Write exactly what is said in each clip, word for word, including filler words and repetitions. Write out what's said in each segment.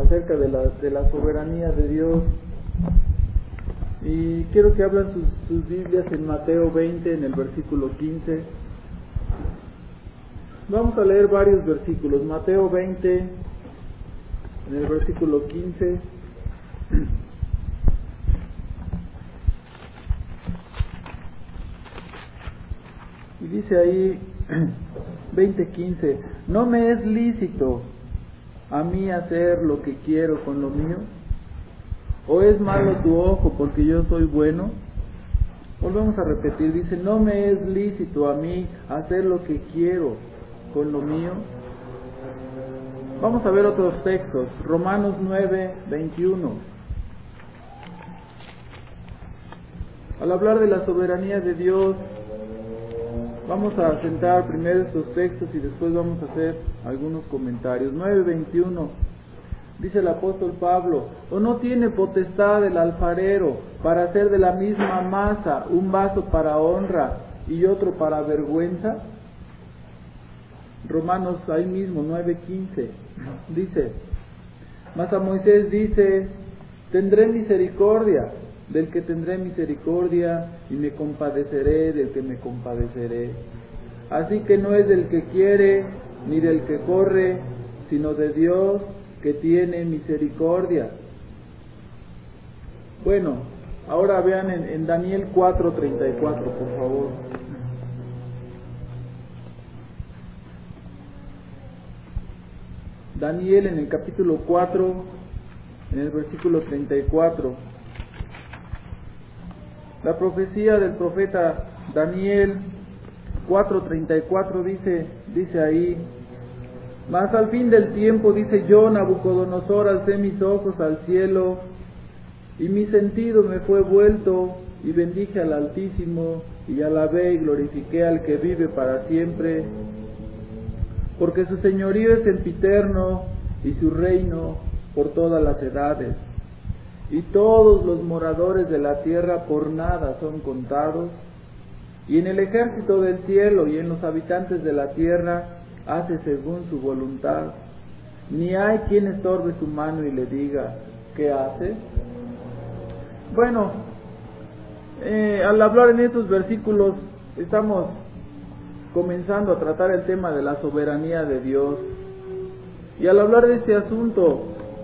acerca de la, de la soberanía de Dios. Y quiero que abran sus, sus Biblias en Mateo veinte, en el versículo quince. Vamos a leer varios versículos. Mateo veinte, en el versículo quince. Y dice ahí, veinte quince, ¿no me es lícito a mí hacer lo que quiero con lo mío? ¿O es malo tu ojo porque yo soy bueno? Volvemos a repetir, dice, ¿no me es lícito a mí hacer lo que quiero con lo mío? Vamos a ver otros textos. Romanos nueve, veintiuno. Al hablar de la soberanía de Dios, vamos a sentar primero estos textos y después vamos a hacer algunos comentarios. nueve veintiuno, dice el apóstol Pablo, ¿o no tiene potestad el alfarero para hacer de la misma masa un vaso para honra y otro para vergüenza? Romanos ahí mismo, nueve quince, dice, mas a Moisés dice, tendré misericordia del que tendré misericordia y me compadeceré del que me compadeceré. Así que no es del que quiere ni del que corre, sino de Dios que tiene misericordia. Bueno, ahora vean en, en Daniel cuatro treinta y cuatro, por favor. Daniel en el capítulo cuatro, en el versículo treinta y cuatro. La profecía del profeta Daniel cuatro treinta y cuatro dice, dice ahí, mas al fin del tiempo, dice, yo, Nabucodonosor, alcé mis ojos al cielo, y mi sentido me fue vuelto, y bendije al Altísimo, y alabé y glorifiqué al que vive para siempre, porque su señorío es sempiterno, y su reino por todas las edades. Y todos los moradores de la tierra por nada son contados, y en el ejército del cielo y en los habitantes de la tierra hace según su voluntad. Ni hay quien estorbe su mano y le diga, ¿qué hace? Bueno, eh, al hablar en estos versículos estamos comenzando a tratar el tema de la soberanía de Dios. Y al hablar de este asunto,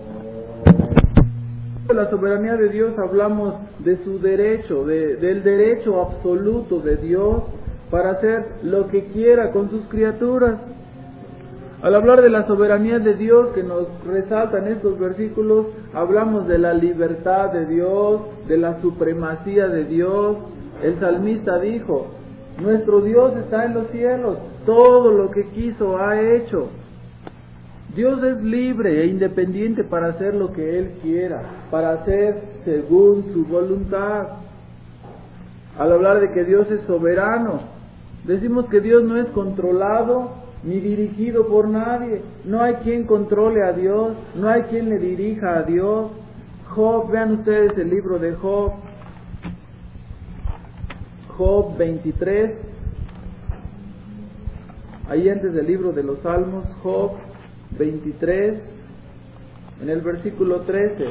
de la soberanía de Dios, hablamos de su derecho, de, del derecho absoluto de Dios para hacer lo que quiera con sus criaturas. Al hablar de la soberanía de Dios que nos resaltan estos versículos, hablamos de la libertad de Dios, de la supremacía de Dios. El salmista dijo, nuestro Dios está en los cielos, todo lo que quiso ha hecho. Dios es libre e independiente para hacer lo que Él quiera, para hacer según su voluntad. Al hablar de que Dios es soberano, decimos que Dios no es controlado ni dirigido por nadie. No hay quien controle a Dios, no hay quien le dirija a Dios. Job, vean ustedes el libro de Job, Job veintitrés, ahí antes del libro de los Salmos, Job veintitrés, en el versículo trece,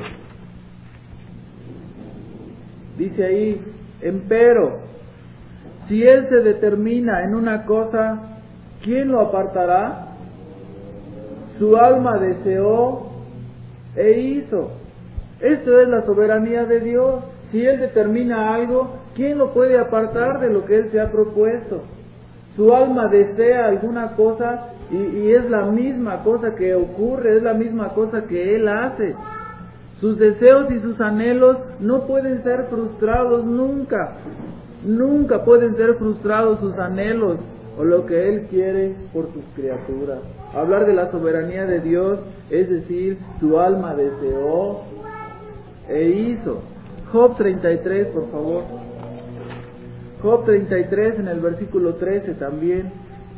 dice ahí, empero, si Él se determina en una cosa, ¿quién lo apartará? Su alma deseó e hizo. Esto es la soberanía de Dios. Si Él determina algo, ¿quién lo puede apartar de lo que Él se ha propuesto? Su alma desea alguna cosa y, y es la misma cosa que ocurre, es la misma cosa que Él hace. Sus deseos y sus anhelos no pueden ser frustrados nunca. Nunca pueden ser frustrados sus anhelos o lo que Él quiere por sus criaturas. Hablar de la soberanía de Dios es decir, su alma deseó e hizo. Job treinta y tres, por favor. Job treinta y tres en el versículo trece también.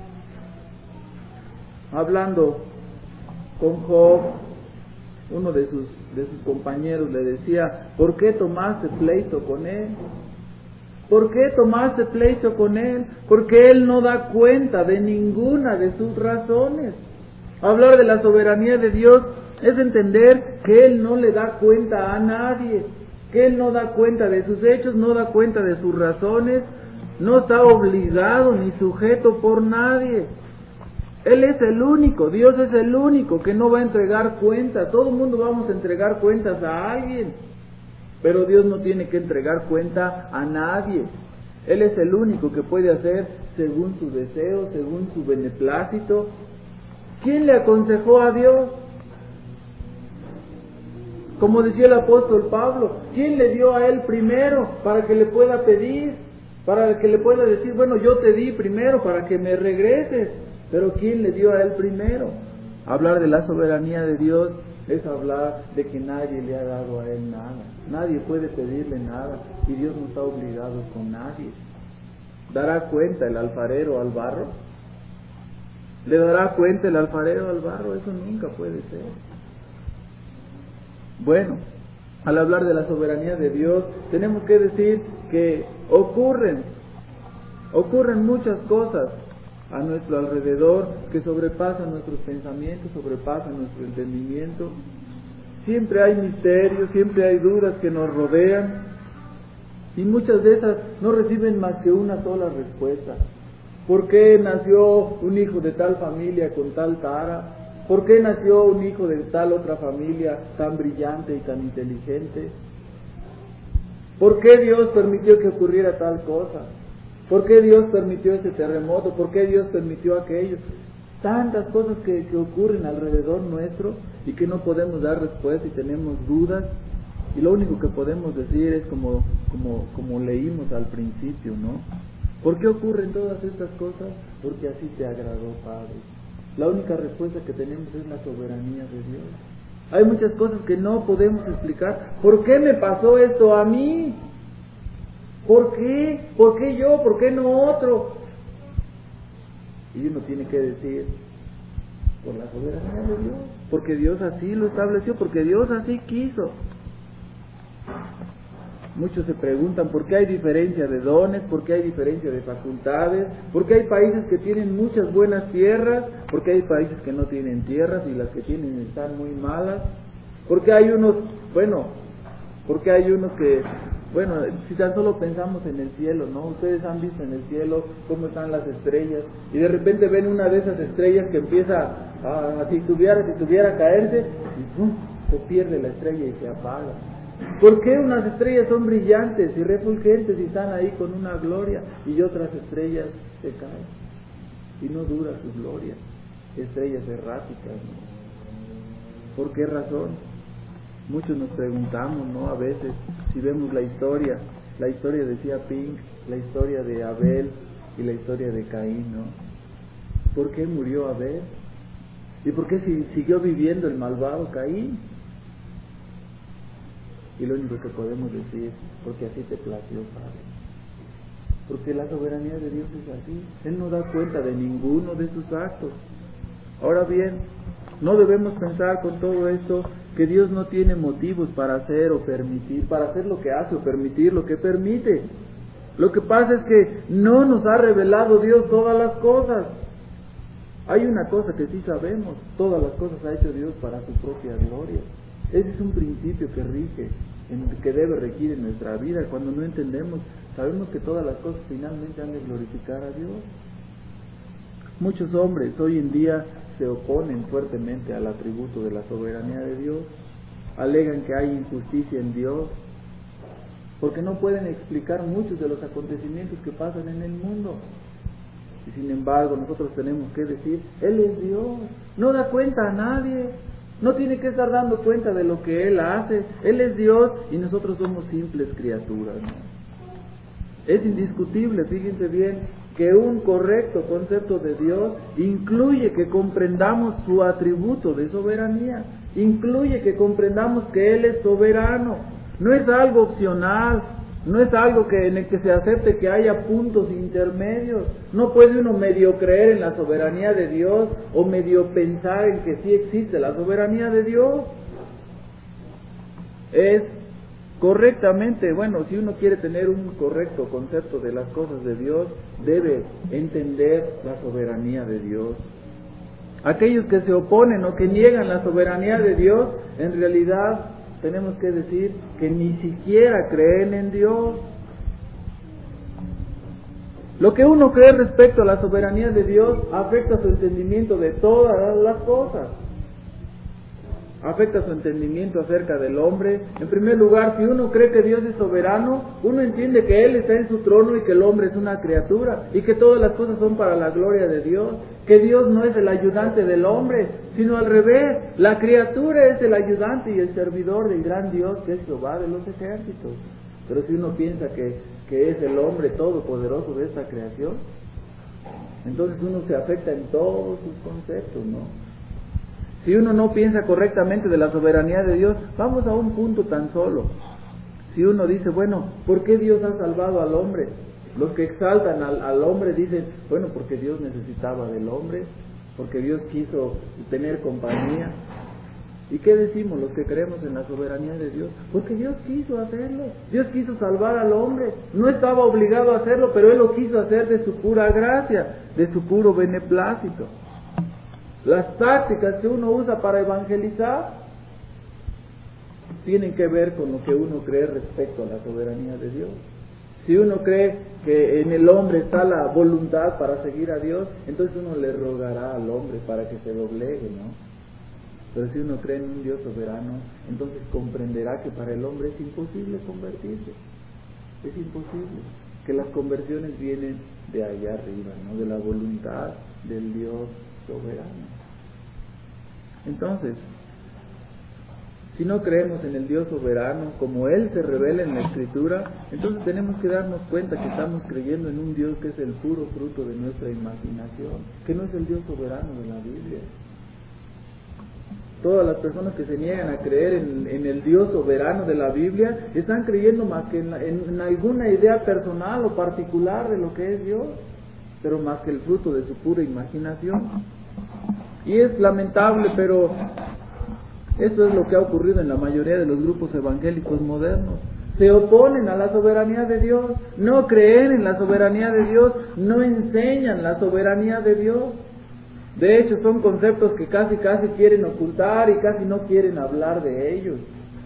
Hablando con Job, uno de sus, de sus compañeros le decía, ¿por qué tomaste pleito con él? ¿Por qué tomaste pleito con él? Porque él no da cuenta de ninguna de sus razones. Hablar de la soberanía de Dios Es entender que Él no le da cuenta a nadie, que Él no da cuenta de sus hechos, no da cuenta de sus razones, no está obligado ni sujeto por nadie. Él es el único, Dios es el único que no va a entregar cuenta. Todo el mundo vamos a entregar cuentas a alguien, pero Dios no tiene que entregar cuenta a nadie. Él es el único que puede hacer según su deseo, según su beneplácito. ¿Quién le aconsejó a Dios? Como decía el apóstol Pablo, ¿quién le dio a él primero para que le pueda pedir? Para que le pueda decir, bueno, yo te di primero para que me regreses. Pero ¿quién le dio a él primero? Hablar de la soberanía de Dios es hablar de que nadie le ha dado a él nada. Nadie puede pedirle nada y Dios no está obligado con nadie. ¿Dará cuenta el alfarero al barro? ¿Le dará cuenta el alfarero al barro? Eso nunca puede ser. Bueno, al hablar de la soberanía de Dios, tenemos que decir que ocurren, ocurren muchas cosas a nuestro alrededor que sobrepasan nuestros pensamientos, sobrepasan nuestro entendimiento. Siempre hay misterios, siempre hay dudas que nos rodean y muchas de esas no reciben más que una sola respuesta. ¿Por qué nació un hijo de tal familia con tal tara? ¿Por qué nació un hijo de tal otra familia tan brillante y tan inteligente? ¿Por qué Dios permitió que ocurriera tal cosa? ¿Por qué Dios permitió ese terremoto? ¿Por qué Dios permitió aquello? Tantas cosas que, que ocurren alrededor nuestro y que no podemos dar respuesta y tenemos dudas. Y lo único que podemos decir es como, como, como leímos al principio, ¿no? ¿Por qué ocurren todas estas cosas? Porque así te agradó, Padre. La única respuesta que tenemos es la soberanía de Dios. Hay muchas cosas que no podemos explicar. ¿Por qué me pasó esto a mí? ¿Por qué? ¿Por qué yo? ¿Por qué no otro? Y uno tiene que decir, por la soberanía de Dios, porque Dios así lo estableció, porque Dios así quiso. Muchos se preguntan por qué hay diferencia de dones, por qué hay diferencia de facultades, por qué hay países que tienen muchas buenas tierras, por qué hay países que no tienen tierras y las que tienen están muy malas, por qué hay unos, bueno, por qué hay unos que, bueno, si tan solo pensamos en el cielo, ¿no? Ustedes han visto en el cielo cómo están las estrellas y de repente ven una de esas estrellas que empieza a, a titubear, titubear a caerse y ¡pum!, se pierde la estrella y se apaga. ¿Por qué unas estrellas son brillantes y refulgentes y están ahí con una gloria y otras estrellas se caen y no dura su gloria? Estrellas erráticas, ¿no? ¿Por qué razón? Muchos nos preguntamos, ¿no? A veces, si vemos la historia, la historia decía Pink, la historia de Abel y la historia de Caín, ¿no? ¿Por qué murió Abel? ¿Y por qué si, siguió viviendo el malvado Caín? Y lo único que podemos decir, porque así te plació, Padre. Porque la soberanía de Dios es así. Él no da cuenta de ninguno de sus actos. Ahora bien, no debemos pensar con todo esto que Dios no tiene motivos para hacer o permitir, para hacer lo que hace o permitir lo que permite. Lo que pasa es que no nos ha revelado Dios todas las cosas. Hay una cosa que sí sabemos, todas las cosas ha hecho Dios para su propia gloria. Ese es un principio que rige, en, que debe regir en nuestra vida. Cuando no entendemos, sabemos que todas las cosas finalmente han de glorificar a Dios. Muchos hombres hoy en día se oponen fuertemente al atributo de la soberanía de Dios, alegan que hay injusticia en Dios, porque no pueden explicar muchos de los acontecimientos que pasan en el mundo. Y sin embargo nosotros tenemos que decir, Él es Dios, no da cuenta a nadie, no tiene que estar dando cuenta de lo que Él hace. Él es Dios y nosotros somos simples criaturas, ¿no? Es indiscutible, fíjense bien, que un correcto concepto de Dios incluye que comprendamos su atributo de soberanía, incluye que comprendamos que Él es soberano. No es algo opcional, no es algo que en el que se acepte que haya puntos intermedios. No puede uno medio creer en la soberanía de Dios o medio pensar en que sí existe la soberanía de Dios. Es correctamente, bueno, si uno quiere tener un correcto concepto de las cosas de Dios, debe entender la soberanía de Dios. Aquellos que se oponen o que niegan la soberanía de Dios, en realidad tenemos que decir que ni siquiera creen en Dios. Lo que uno cree respecto a la soberanía de Dios afecta su entendimiento de todas las cosas. Afecta su entendimiento acerca del hombre. En primer lugar, si uno cree que Dios es soberano, uno entiende que Él está en su trono y que el hombre es una criatura y que todas las cosas son para la gloria de Dios, que Dios no es el ayudante del hombre, sino al revés, la criatura es el ayudante y el servidor del gran Dios que es Jehová de los ejércitos. Pero si uno piensa que, que es el hombre todopoderoso de esta creación, entonces uno se afecta en todos sus conceptos, ¿no? Si uno no piensa correctamente de la soberanía de Dios, vamos a un punto tan solo. Si uno dice, bueno, ¿por qué Dios ha salvado al hombre? Los que exaltan al, al hombre dicen, bueno, porque Dios necesitaba del hombre, porque Dios quiso tener compañía. ¿Y qué decimos los que creemos en la soberanía de Dios? Porque Dios quiso hacerlo. Dios quiso salvar al hombre. No estaba obligado a hacerlo, pero Él lo quiso hacer de su pura gracia, de su puro beneplácito. Las tácticas que uno usa para evangelizar tienen que ver con lo que uno cree respecto a la soberanía de Dios. Si uno cree que en el hombre está la voluntad para seguir a Dios, entonces uno le rogará al hombre para que se doblegue, ¿no? Pero si uno cree en un Dios soberano, entonces comprenderá que para el hombre es imposible convertirse. Es imposible. Que las conversiones vienen de allá arriba, ¿no? De la voluntad del Dios soberano. Entonces, si no creemos en el Dios soberano, como Él se revela en la Escritura, entonces tenemos que darnos cuenta que estamos creyendo en un Dios que es el puro fruto de nuestra imaginación, que no es el Dios soberano de la Biblia. Todas las personas que se niegan a creer en, en el Dios soberano de la Biblia están creyendo más que en, la, en, en alguna idea personal o particular de lo que es Dios, pero más que el fruto de su pura imaginación. Y es lamentable, pero esto es lo que ha ocurrido en la mayoría de los grupos evangélicos modernos. Se oponen a la soberanía de Dios, no creen en la soberanía de Dios, no enseñan la soberanía de Dios. De hecho, son conceptos que casi casi quieren ocultar y casi no quieren hablar de ellos.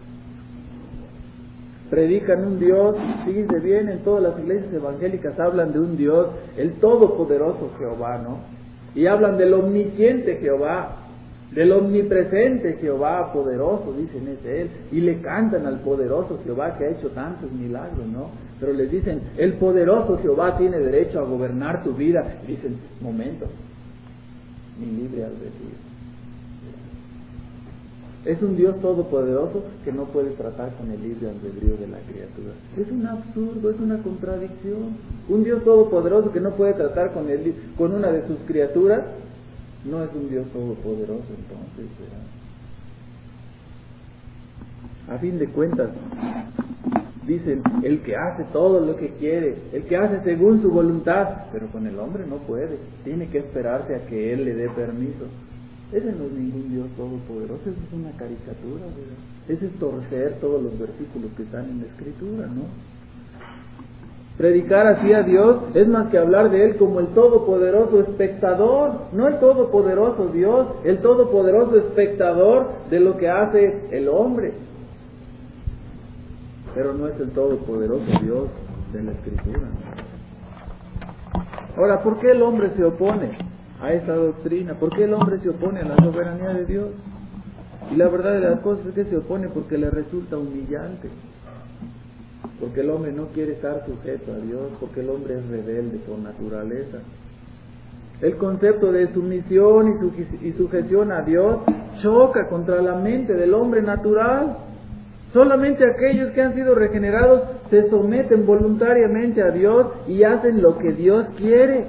Predican un Dios, fíjense bien, en todas las iglesias evangélicas hablan de un Dios, el todopoderoso Jehová, ¿no? Y hablan del omnisciente Jehová, del omnipresente Jehová poderoso, dicen es Él, y le cantan al poderoso Jehová que ha hecho tantos milagros, ¿no? Pero les dicen, el poderoso Jehová tiene derecho a gobernar tu vida. Y dicen, momento, mi libre albedrío. Es un Dios todopoderoso que no puede tratar con el libre albedrío de la criatura. Es un absurdo, es una contradicción. Un Dios todopoderoso que no puede tratar con, el, con una de sus criaturas, no es un Dios todopoderoso entonces, ¿verdad? A fin de cuentas, dicen, el que hace todo lo que quiere, el que hace según su voluntad, pero con el hombre no puede, tiene que esperarse a que Él le dé permiso. Ese no es ningún Dios todopoderoso, eso es una caricatura, ¿verdad? Ese es torcer todos los versículos que están en la Escritura, ¿no? Predicar así a Dios es más que hablar de Él como el todopoderoso espectador, no el todopoderoso Dios, el todopoderoso espectador de lo que hace el hombre. Pero no es el todopoderoso Dios de la Escritura, ¿no? Ahora, ¿por qué el hombre se opone a esta doctrina? ¿Por qué el hombre se opone a la soberanía de Dios? Y la verdad de las cosas es que se opone porque le resulta humillante, porque el hombre no quiere estar sujeto a Dios, porque el hombre es rebelde por naturaleza. El concepto de sumisión y sujeción a Dios choca contra la mente del hombre natural. Solamente aquellos que han sido regenerados se someten voluntariamente a Dios y hacen lo que Dios quiere.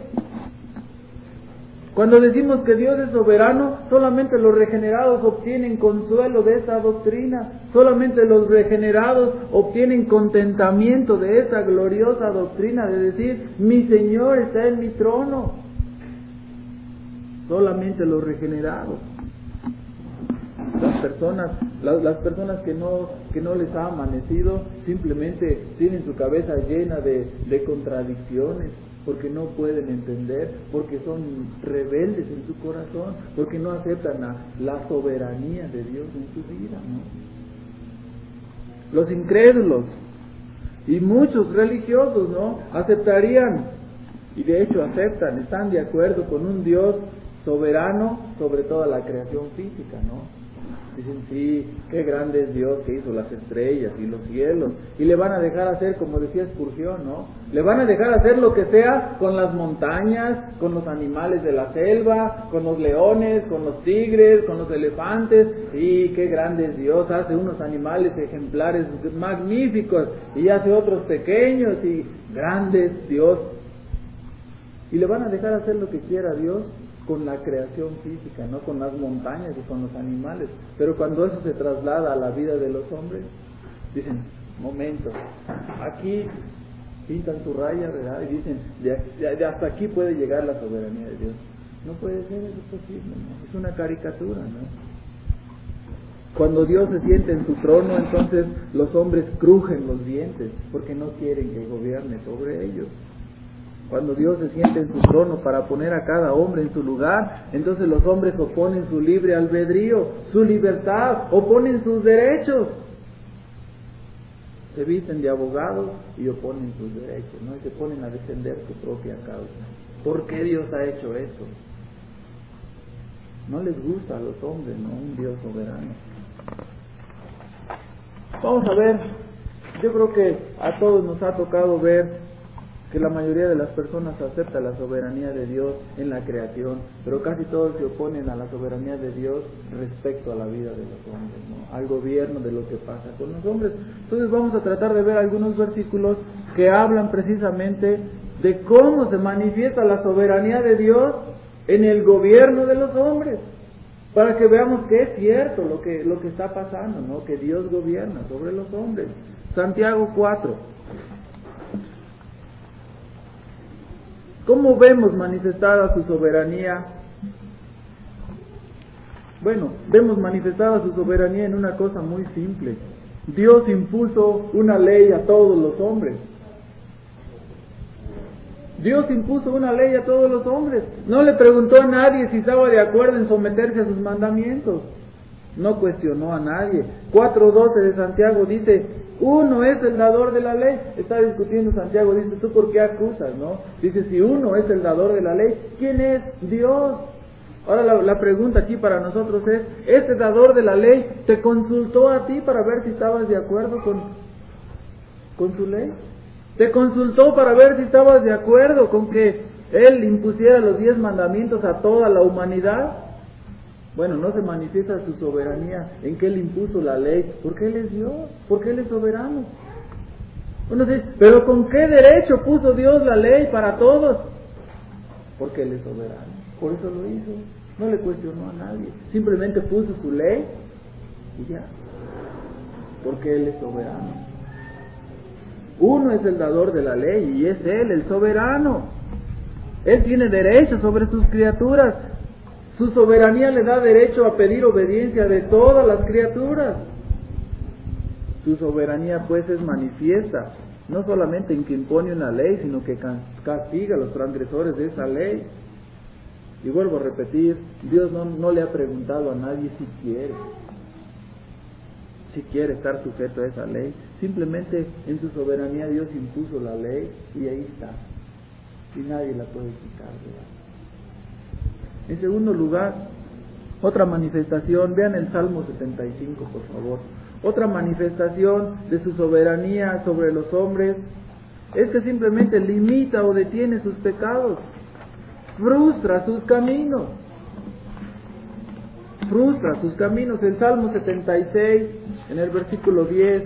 Cuando decimos que Dios es soberano, solamente los regenerados obtienen consuelo de esta doctrina, solamente los regenerados obtienen contentamiento de esta gloriosa doctrina de decir, mi Señor está en mi trono. Solamente los regenerados. Las personas, las, las personas que no, que no les ha amanecido, simplemente tienen su cabeza llena de, de contradicciones. porque no pueden entender, porque son rebeldes en su corazón, porque no aceptan la, la soberanía de Dios en su vida, ¿no? Los incrédulos y muchos religiosos, ¿no?, aceptarían, y de hecho aceptan, están de acuerdo con un Dios soberano sobre toda la creación física, ¿no? Dicen, sí, qué grande es Dios que hizo las estrellas y los cielos, y le van a dejar hacer, como decía Spurgeon, ¿no?, le van a dejar hacer lo que sea con las montañas, con los animales de la selva, con los leones, con los tigres, con los elefantes. Sí, qué grande es Dios, hace unos animales ejemplares magníficos y hace otros pequeños, y grande es Dios. Y le van a dejar hacer lo que quiera Dios con la creación física, ¿no?, con las montañas y con los animales. Pero cuando eso se traslada a la vida de los hombres, dicen, momento, aquí pintan su raya, ¿verdad? Y dicen, de, de, de hasta aquí puede llegar la soberanía de Dios. No puede ser, eso es posible, ¿no? Es una caricatura, ¿no? Cuando Dios se siente en su trono, entonces los hombres crujen los dientes, porque no quieren que gobierne sobre ellos. Cuando Dios se siente en su trono para poner a cada hombre en su lugar, entonces los hombres oponen su libre albedrío, su libertad, oponen sus derechos. Se visten de abogados y oponen sus derechos, ¿no? Y se ponen a defender su propia causa. ¿Por qué Dios ha hecho esto? No les gusta a los hombres, ¿no?, un Dios soberano. Vamos a ver, yo creo que a todos nos ha tocado ver que la mayoría de las personas acepta la soberanía de Dios en la creación, pero casi todos se oponen a la soberanía de Dios respecto a la vida de los hombres, ¿no?, al gobierno de lo que pasa con los hombres. Entonces vamos a tratar de ver algunos versículos que hablan precisamente de cómo se manifiesta la soberanía de Dios en el gobierno de los hombres, para que veamos que es cierto lo que, lo que está pasando, ¿no?, que Dios gobierna sobre los hombres. Santiago cuatro. ¿Cómo vemos manifestada su soberanía? Bueno, vemos manifestada su soberanía en una cosa muy simple. Dios impuso una ley a todos los hombres. Dios impuso una ley a todos los hombres. No le preguntó a nadie si estaba de acuerdo en someterse a sus mandamientos. No cuestionó a nadie. cuatro doce de Santiago dice, uno es el dador de la ley. Está discutiendo Santiago, dice, ¿tú por qué acusas, no? Dice, si uno es el dador de la ley, ¿quién es? Dios. Ahora la, la pregunta aquí para nosotros es, ¿este dador de la ley te consultó a ti para ver si estabas de acuerdo con, con su ley? ¿Te consultó para ver si estabas de acuerdo con que Él impusiera los diez mandamientos a toda la humanidad? Bueno, no se manifiesta su soberanía en que Él impuso la ley, porque Él es Dios, porque Él es soberano. Uno dice, ¿pero con qué derecho puso Dios la ley para todos? Porque Él es soberano, por eso lo hizo. No le cuestionó a nadie, simplemente puso su ley y ya, porque Él es soberano. Uno es el dador de la ley y es Él, el soberano. Él tiene derecho sobre sus criaturas. Su soberanía le da derecho a pedir obediencia de todas las criaturas. Su soberanía pues es manifiesta, no solamente en que impone una ley, sino que castiga a los transgresores de esa ley. Y vuelvo a repetir, Dios no, no le ha preguntado a nadie si quiere, si quiere estar sujeto a esa ley. Simplemente en su soberanía Dios impuso la ley y ahí está. Y nadie la puede quitar, ¿verdad? En segundo lugar, otra manifestación, vean el Salmo setenta y cinco, por favor. Otra manifestación de su soberanía sobre los hombres es que simplemente limita o detiene sus pecados, frustra sus caminos, frustra sus caminos. El Salmo setenta y seis, en el versículo diez,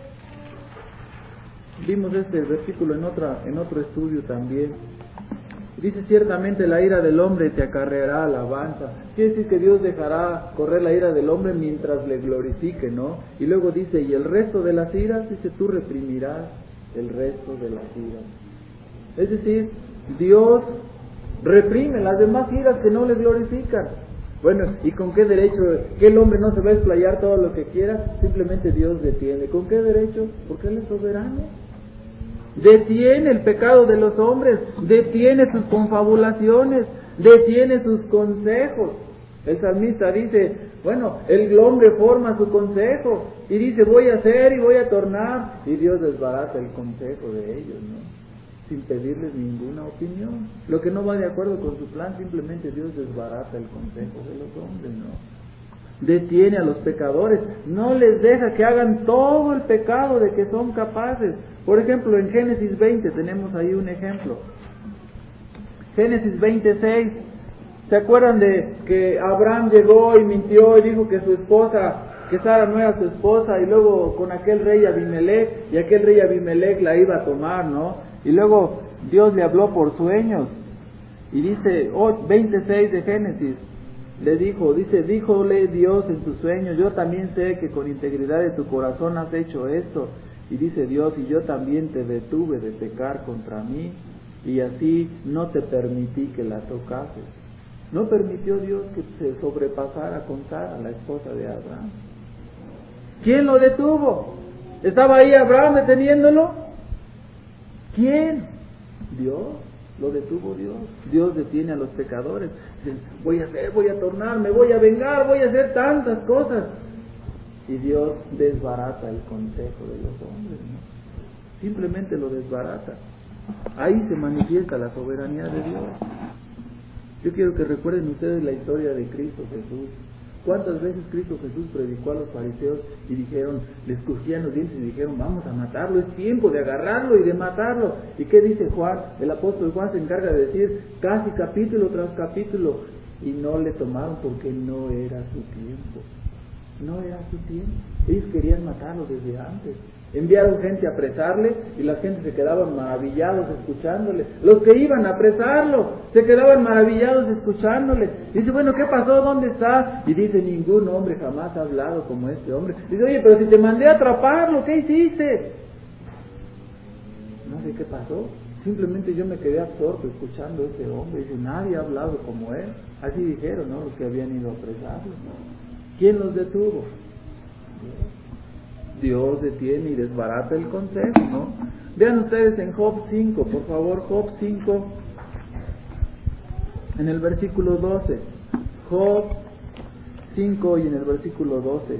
vimos este versículo en otra, en otro estudio también. Dice, ciertamente la ira del hombre te acarreará alabanza. Quiere decir que Dios dejará correr la ira del hombre mientras le glorifique, ¿no? Y luego dice, y el resto de las iras, dice, tú reprimirás el resto de las iras. Es decir, Dios reprime las demás iras que no le glorifican. Bueno, ¿y con qué derecho? ¿Que el hombre no se va a explayar todo lo que quiera? Simplemente Dios detiene. ¿Con qué derecho? Porque Él es soberano. detiene el pecado de los hombres, detiene sus confabulaciones, detiene sus consejos. El salmista dice, bueno, el hombre forma su consejo y dice, voy a hacer y voy a tornar, y Dios desbarata el consejo de ellos, ¿no? Sin pedirles ninguna opinión. Lo que no va de acuerdo con su plan, simplemente Dios desbarata el consejo de los hombres, ¿no? Detiene a los pecadores, no les deja que hagan todo el pecado de que son capaces. Por ejemplo, en Génesis veinte tenemos ahí un ejemplo. Génesis veintiséis, ¿se acuerdan de que Abraham llegó y mintió y dijo que su esposa, que Sara no era su esposa, y luego con aquel rey Abimelech, y aquel rey Abimelech la iba a tomar, ¿no? Y luego Dios le habló por sueños, y dice, oh, veintiséis de Génesis, le dijo, dice, díjole Dios en su sueño, yo también sé que con integridad de tu corazón has hecho esto. Y dice Dios, y yo también te detuve de pecar contra mí, y así no te permití que la tocases. No permitió Dios que se sobrepasara con Sara, la esposa de Abraham. ¿Quién lo detuvo? ¿Estaba ahí Abraham deteniéndolo? ¿Quién? Dios. Lo detuvo Dios. Dios detiene a los pecadores. Dicen, voy a hacer, voy a tornar, me voy a vengar, voy a hacer tantas cosas. Y Dios desbarata el consejo de los hombres, ¿no? Simplemente lo desbarata. Ahí se manifiesta la soberanía de Dios. Yo quiero que recuerden ustedes la historia de Cristo Jesús. ¿Cuántas veces Cristo Jesús predicó a los fariseos y dijeron, les crujían los dientes y dijeron, vamos a matarlo, es tiempo de agarrarlo y de matarlo? ¿Y qué dice Juan? El apóstol Juan se encarga de decir casi capítulo tras capítulo, y no le tomaron porque no era su tiempo. No era su tiempo. Ellos querían matarlo desde antes. Enviaron gente a apresarle y la gente se quedaban maravillados escuchándole. Los que iban a apresarlo se quedaban maravillados escuchándole. Dice, bueno, ¿qué pasó? ¿Dónde está? Y dice, ningún hombre jamás ha hablado como este hombre. Dice, oye, pero si te mandé a atraparlo, ¿qué hiciste? No sé qué pasó. Simplemente yo me quedé absorto escuchando a este hombre. Dice, nadie ha hablado como él. Así dijeron, ¿no? Los que habían ido a apresarlo. ¿Quién los detuvo? Dios detiene y desbarata el consejo, ¿no? Vean ustedes en Job cinco, por favor, Job cinco, en el versículo doce. Job cinco y en el versículo doce.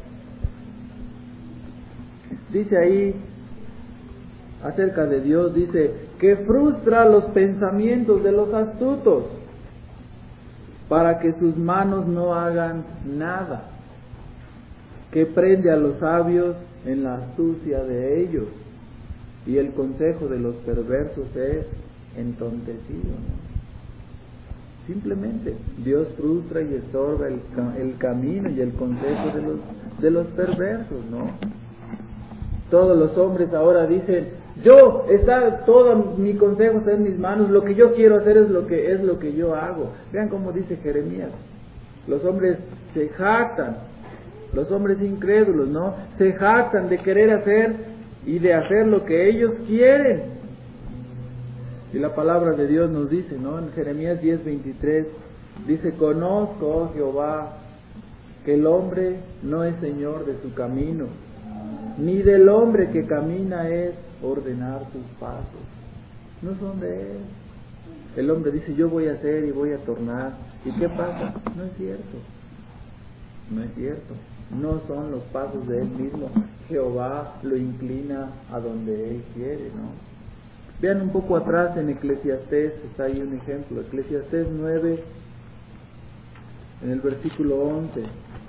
Dice ahí, acerca de Dios, dice, que frustra los pensamientos de los astutos, para que sus manos no hagan nada, que prende a los sabios en la astucia de ellos, y el consejo de los perversos es entontecido, ¿no? Simplemente Dios frustra y estorba el, el camino y el consejo de los, de los perversos, ¿no? Todos los hombres ahora dicen, yo, está todo mi consejo está en mis manos, lo que yo quiero hacer es lo que es lo que yo hago. Vean cómo dice Jeremías, los hombres se jactan, los hombres incrédulos, ¿no? Se jactan de querer hacer y de hacer lo que ellos quieren. Y la palabra de Dios nos dice, ¿no? En Jeremías diez veintitrés, dice, conozco, oh Jehová, que el hombre no es señor de su camino, ni del hombre que camina es ordenar sus pasos. No son de él. El hombre dice, yo voy a hacer y voy a tornar. ¿Y qué pasa? No es cierto. No es cierto. No son los pasos de él mismo. Jehová lo inclina a donde él quiere, ¿no? Vean un poco atrás en Eclesiastés, está ahí un ejemplo. Eclesiastés nueve, en el versículo once.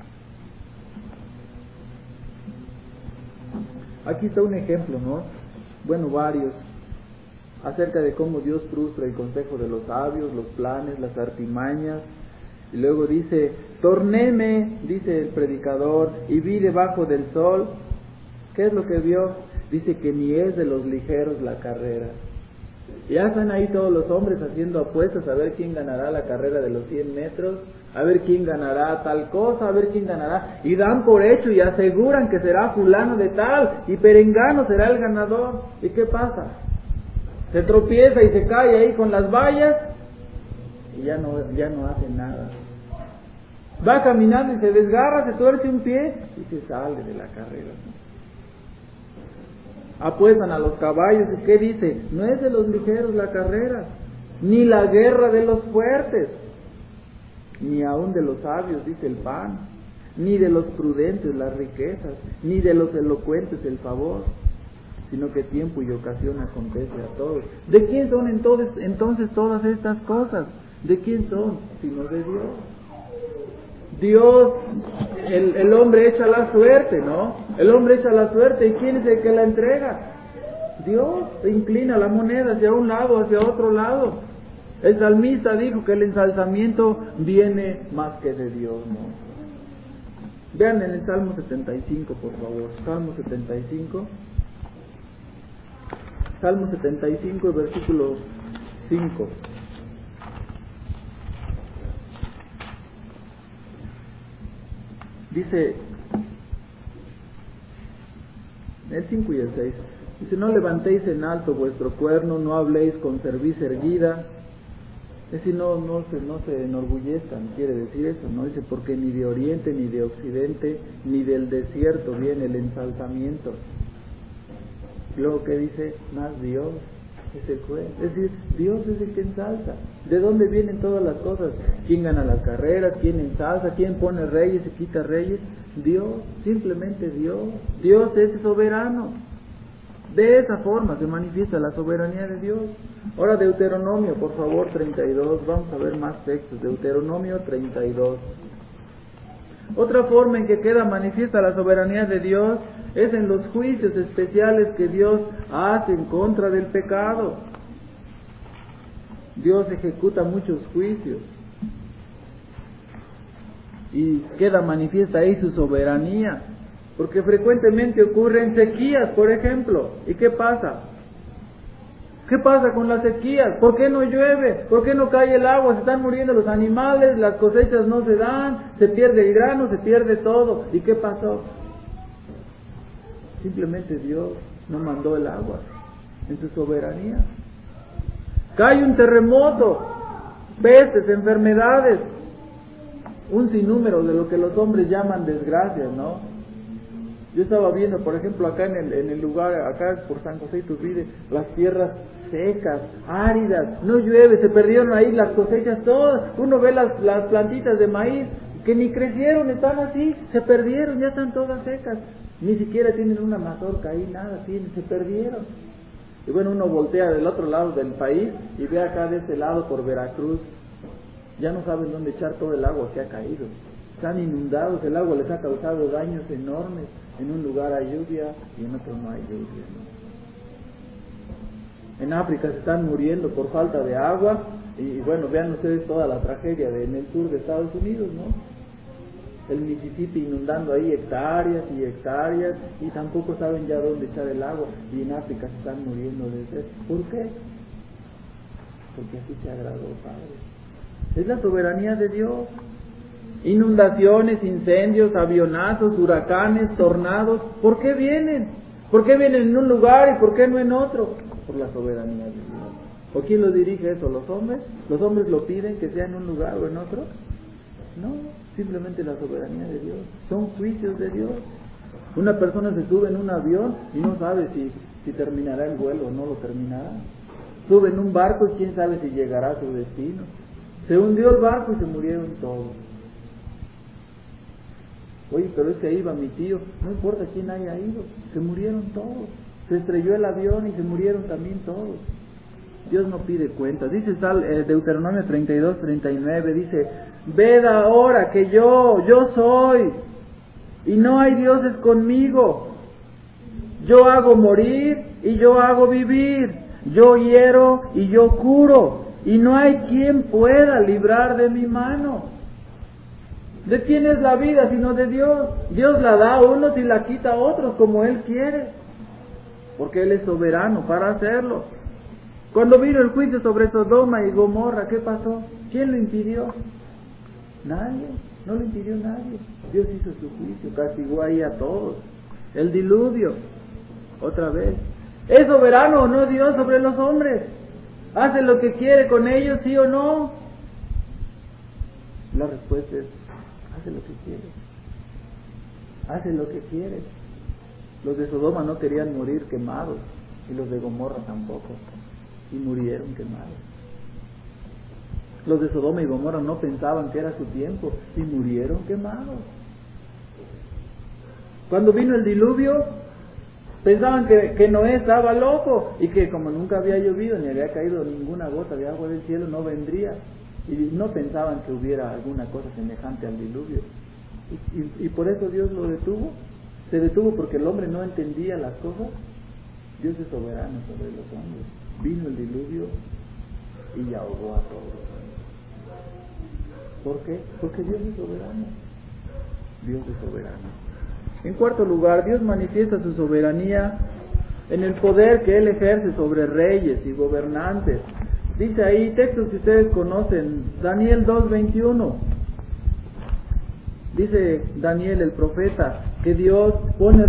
Aquí está un ejemplo, ¿no? Bueno, varios, acerca de cómo Dios frustra el consejo de los sabios, los planes, las artimañas. Y luego dice, tornéme, dice el predicador, y vi debajo del sol. ¿Qué es lo que vio? Dice que ni es de los ligeros la carrera. Ya están ahí todos los hombres haciendo apuestas a ver quién ganará la carrera de los cien metros, a ver quién ganará tal cosa, a ver quién ganará, y dan por hecho y aseguran que será fulano de tal, y perengano será el ganador. ¿Y qué pasa? Se tropieza y se cae ahí con las vallas, y ya no, ya no hace nada. Va caminando y se desgarra, se tuerce un pie, y se sale de la carrera. apuestan a los caballos. ¿Y qué dice? No es de los ligeros la carrera, ni la guerra de los fuertes, ni aun de los sabios, dice, el pan, ni de los prudentes las riquezas, ni de los elocuentes el favor, sino que tiempo y ocasión acontece a todos. ¿De quién son entonces, entonces todas estas cosas? ¿De quién son? Sino de Dios. Dios, el, el hombre echa la suerte, ¿no? El hombre echa la suerte, ¿y quién es el que la entrega? Dios. Se inclina la moneda hacia un lado, hacia otro lado. El salmista dijo que el ensalzamiento viene más que de Dios, ¿no? Vean en el Salmo setenta y cinco, por favor. Salmo setenta y cinco. Salmo setenta y cinco, versículo cinco. Dice, el cinco y el seis, dice, no levantéis en alto vuestro cuerno, no habléis con cerviz erguida. Es decir, no, no, se, no se enorgullezcan, quiere decir eso, ¿no? Dice, porque ni de oriente, ni de occidente, ni del desierto viene el ensalzamiento. Luego que dice, más Dios es el juez. Es decir, Dios es el que ensalza. ¿De dónde vienen todas las cosas? ¿Quién gana las carreras? ¿Quién ensalza? ¿Quién pone reyes y quita reyes? Dios, simplemente Dios. Dios es soberano. De esa forma se manifiesta la soberanía de Dios. Ahora Deuteronomio, por favor, treinta y dos. Vamos a ver más textos. Deuteronomio treinta y dos. Otra forma en que queda manifiesta la soberanía de Dios es en los juicios especiales que Dios hace en contra del pecado. Dios ejecuta muchos juicios y queda manifiesta ahí su soberanía, porque frecuentemente ocurren sequías, por ejemplo. ¿Y qué pasa? ¿Qué pasa con las sequías? ¿Por qué no llueve? ¿Por qué no cae el agua? Se están muriendo los animales, las cosechas no se dan, se pierde el grano, se pierde todo. ¿Y qué pasó? Simplemente Dios no mandó el agua en su soberanía. Cae un terremoto, pestes, enfermedades, un sinnúmero de lo que los hombres llaman desgracias, ¿no? Yo estaba viendo, por ejemplo, acá en el, en el lugar, acá por San José Iturbide, las tierras secas, áridas, no llueve, se perdieron ahí las cosechas todas. Uno ve las, las plantitas de maíz que ni crecieron, están así, se perdieron, ya están todas secas. Ni siquiera tienen una mazorca ahí, nada tienen, se perdieron. Y bueno, uno voltea del otro lado del país y ve acá de este lado por Veracruz, ya no saben dónde echar todo el agua que ha caído. Están inundados, el agua les ha causado daños enormes. En un lugar hay lluvia y en otro no hay lluvia, ¿no? En África se están muriendo por falta de agua y bueno, vean ustedes toda la tragedia de, en el sur de Estados Unidos, ¿no? El Mississippi inundando ahí hectáreas y hectáreas y tampoco saben ya dónde echar el agua, y en África se están muriendo de sed. ¿Por qué? Porque así se agradó, Padre. Es la soberanía de Dios. Inundaciones, incendios, avionazos, huracanes, tornados, ¿por qué vienen? ¿Por qué vienen en un lugar y por qué no en otro? Por la soberanía de Dios. ¿O quién lo dirige eso? ¿Los hombres? ¿Los hombres lo piden que sea en un lugar o en otro? No, simplemente la soberanía de Dios. Son juicios de Dios. Una persona se sube en un avión y no sabe si, si terminará el vuelo o no lo terminará. Sube en un barco y quién sabe si llegará a su destino. Se hundió el barco y se murieron todos. Oye, pero es que ahí iba mi tío, no importa quién haya ido, se murieron todos. Se estrelló el avión y se murieron también todos. Dios no pide cuentas. Dice Deuteronomio treinta y dos, treinta y nueve, dice, ved ahora que yo, yo soy, y no hay dioses conmigo. Yo hago morir y yo hago vivir, yo hiero y yo curo, y no hay quien pueda librar de mi mano. ¿De quién es la vida sino de Dios? Dios la da a unos y la quita a otros como Él quiere, porque Él es soberano para hacerlo. Cuando vino el juicio sobre Sodoma y Gomorra, ¿qué pasó? ¿Quién lo impidió? Nadie, no lo impidió nadie. Dios hizo su juicio, castigó ahí a todos. El diluvio, otra vez. ¿Es soberano o no Dios sobre los hombres? ¿Hace lo que quiere con ellos, sí o no? La respuesta es, hace lo que quiere. Hace lo que quiere. Los de Sodoma no querían morir quemados, y los de Gomorra tampoco, y murieron quemados. Los de Sodoma y Gomorra no pensaban que era su tiempo, y murieron quemados. Cuando vino el diluvio, pensaban que, que Noé estaba loco, y que como nunca había llovido, ni había caído ninguna gota de agua del cielo, no vendría. Y no pensaban que hubiera alguna cosa semejante al diluvio. Y, y, y por eso Dios lo detuvo. Se detuvo porque el hombre no entendía las cosas. Dios es soberano sobre los hombres. Vino el diluvio y ahogó a todos. ¿Por qué? Porque Dios es soberano. Dios es soberano. En cuarto lugar, Dios manifiesta su soberanía en el poder que Él ejerce sobre reyes y gobernantes. Dice ahí, textos que ustedes conocen, Daniel dos veintiuno. Dice Daniel el profeta que Dios pone...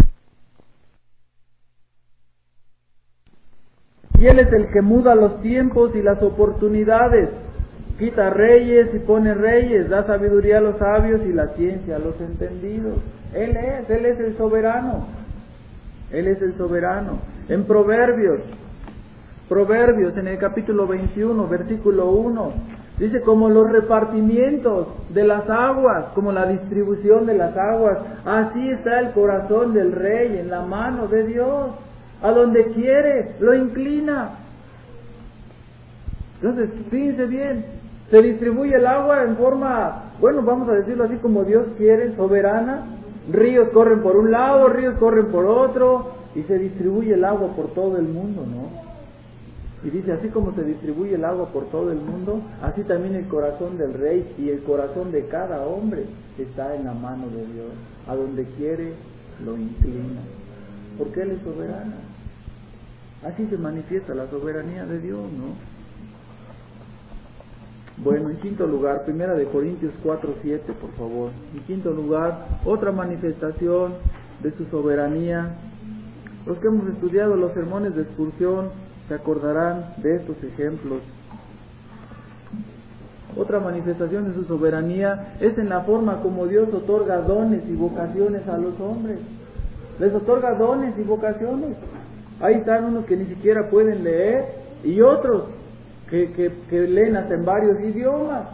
Y Él es el que muda los tiempos y las oportunidades. Quita reyes y pone reyes, da sabiduría a los sabios y la ciencia a los entendidos. Él es, Él es el soberano. Él es el soberano. En Proverbios, Proverbios en el capítulo veintiuno, versículo uno, dice: como los repartimientos de las aguas, como la distribución de las aguas, así está el corazón del rey en la mano de Dios. A donde quiere, lo inclina. Entonces, fíjense bien, se distribuye el agua en forma, bueno, vamos a decirlo así, como Dios quiere, soberana. Ríos corren por un lado, ríos corren por otro, y se distribuye el agua por todo el mundo, ¿no? Y dice, así como se distribuye el agua por todo el mundo, así también el corazón del rey y el corazón de cada hombre está en la mano de Dios. A donde quiere, lo inclina. Porque Él es soberano. Así se manifiesta la soberanía de Dios, ¿no? Bueno, en quinto lugar, primera de Corintios cuatro siete, por favor. En quinto lugar, otra manifestación de su soberanía. Los que hemos estudiado los sermones de excursión se acordarán de estos ejemplos. Otra manifestación de su soberanía es en la forma como Dios otorga dones y vocaciones a los hombres. Les otorga dones y vocaciones. Ahí están unos que ni siquiera pueden leer y otros que, que, que leen hasta en varios idiomas.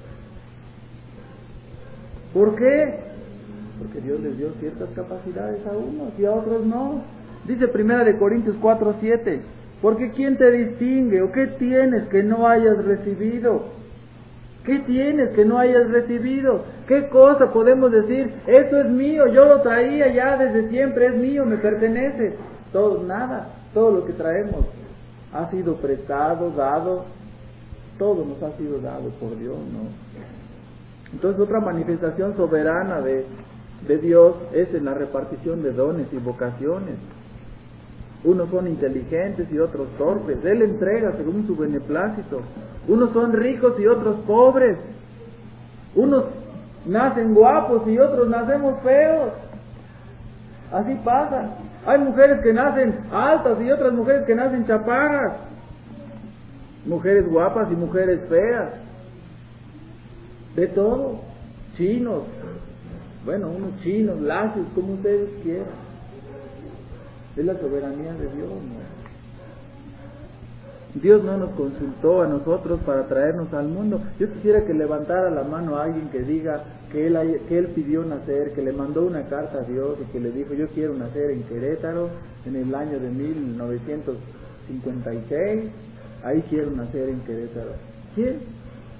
¿Por qué? Porque Dios les dio ciertas capacidades a unos y a otros no. Dice primera de Corintios cuatro siete: porque ¿quién te distingue? ¿O qué tienes que no hayas recibido? ¿Qué tienes que no hayas recibido? ¿Qué cosa podemos decir? Esto es mío, yo lo traía ya desde siempre, es mío, me pertenece. Todo, nada, todo lo que traemos ha sido prestado, dado, todo nos ha sido dado por Dios, ¿no? Entonces otra manifestación soberana de, de Dios es en la repartición de dones y vocaciones. Unos son inteligentes y otros torpes. Él entrega según su beneplácito. Unos son ricos y otros pobres. Unos nacen guapos y otros nacemos feos. Así pasa. Hay mujeres que nacen altas y otras mujeres que nacen chaparras. Mujeres guapas y mujeres feas. De todo. Chinos. Bueno, unos chinos, lacios, como ustedes quieran. Es la soberanía de Dios, ¿no? Dios no nos consultó a nosotros para traernos al mundo. Yo quisiera que levantara la mano a alguien que diga que él, hay, que él pidió nacer, que le mandó una carta a Dios y que le dijo: yo quiero nacer en Querétaro en el año de mil novecientos cincuenta y seis, ahí quiero nacer en Querétaro. ¿Quién?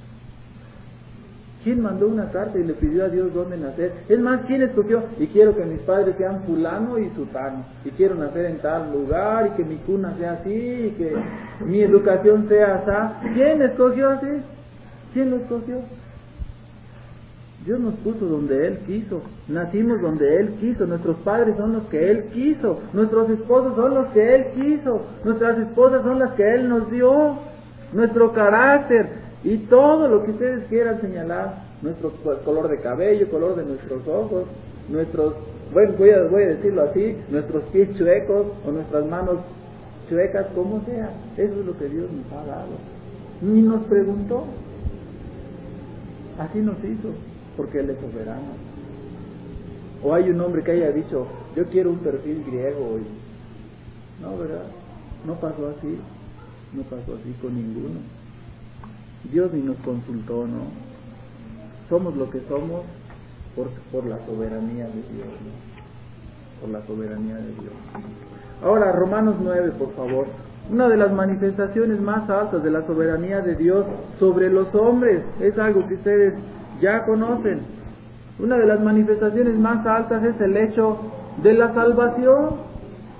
¿Quién mandó una carta y le pidió a Dios dónde nacer? Es más, ¿quién escogió? Y quiero que mis padres sean fulano y sutano, y quiero nacer en tal lugar, y que mi cuna sea así, y que mi educación sea así. ¿Quién escogió así? ¿Quién lo escogió? Dios nos puso donde Él quiso, nacimos donde Él quiso, nuestros padres son los que Él quiso, nuestros esposos son los que Él quiso, nuestras esposas son las que Él nos dio, nuestro carácter y todo lo que ustedes quieran señalar, nuestro color de cabello, color de nuestros ojos, nuestros, bueno, voy a, voy a decirlo así, nuestros pies chuecos o nuestras manos chuecas, como sea, eso es lo que Dios nos ha dado. Ni nos preguntó, así nos hizo, porque Él es soberano. O hay un hombre que haya dicho, yo quiero un perfil griego. Y... no, ¿verdad? No pasó así. No pasó así con ninguno. Dios ni nos consultó, ¿no? Somos lo que somos por, por la soberanía de Dios, ¿no? Por la soberanía de Dios. Ahora, Romanos nueve, por favor. Una de las manifestaciones más altas de la soberanía de Dios sobre los hombres es algo que ustedes ya conocen. Una de las manifestaciones más altas es el hecho de la salvación.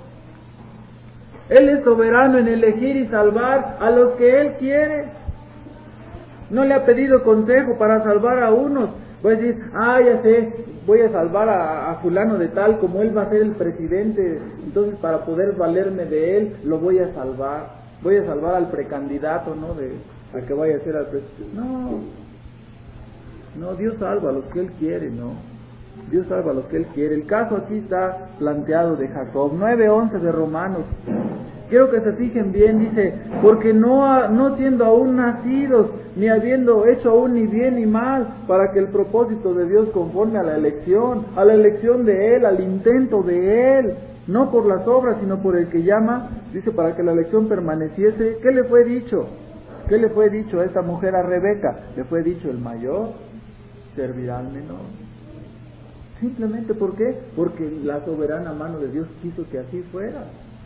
Él es soberano en elegir y salvar a los que Él quiere. No le ha pedido consejo para salvar a unos. Voy a decir, ah, ya sé, voy a salvar a, a fulano de tal, como él va a ser el presidente, entonces para poder valerme de él, lo voy a salvar. Voy a salvar al precandidato, ¿no? De, a que vaya a ser al presidente. No, no, Dios salva a los que Él quiere, ¿no? Dios salva a los que Él quiere. El caso aquí está planteado de Jacob, nueve once de Romanos. Quiero que se fijen bien, dice, porque no, no siendo aún nacidos, ni habiendo hecho aún ni bien ni mal, para que el propósito de Dios conforme a la elección, a la elección de Él, al intento de Él, no por las obras, sino por el que llama, dice, para que la elección permaneciese. ¿Qué le fue dicho? ¿Qué le fue dicho a esta mujer, a Rebeca? Le fue dicho, el mayor servirá al menor. Simplemente, ¿por qué? Porque la soberana mano de Dios quiso que así fuera.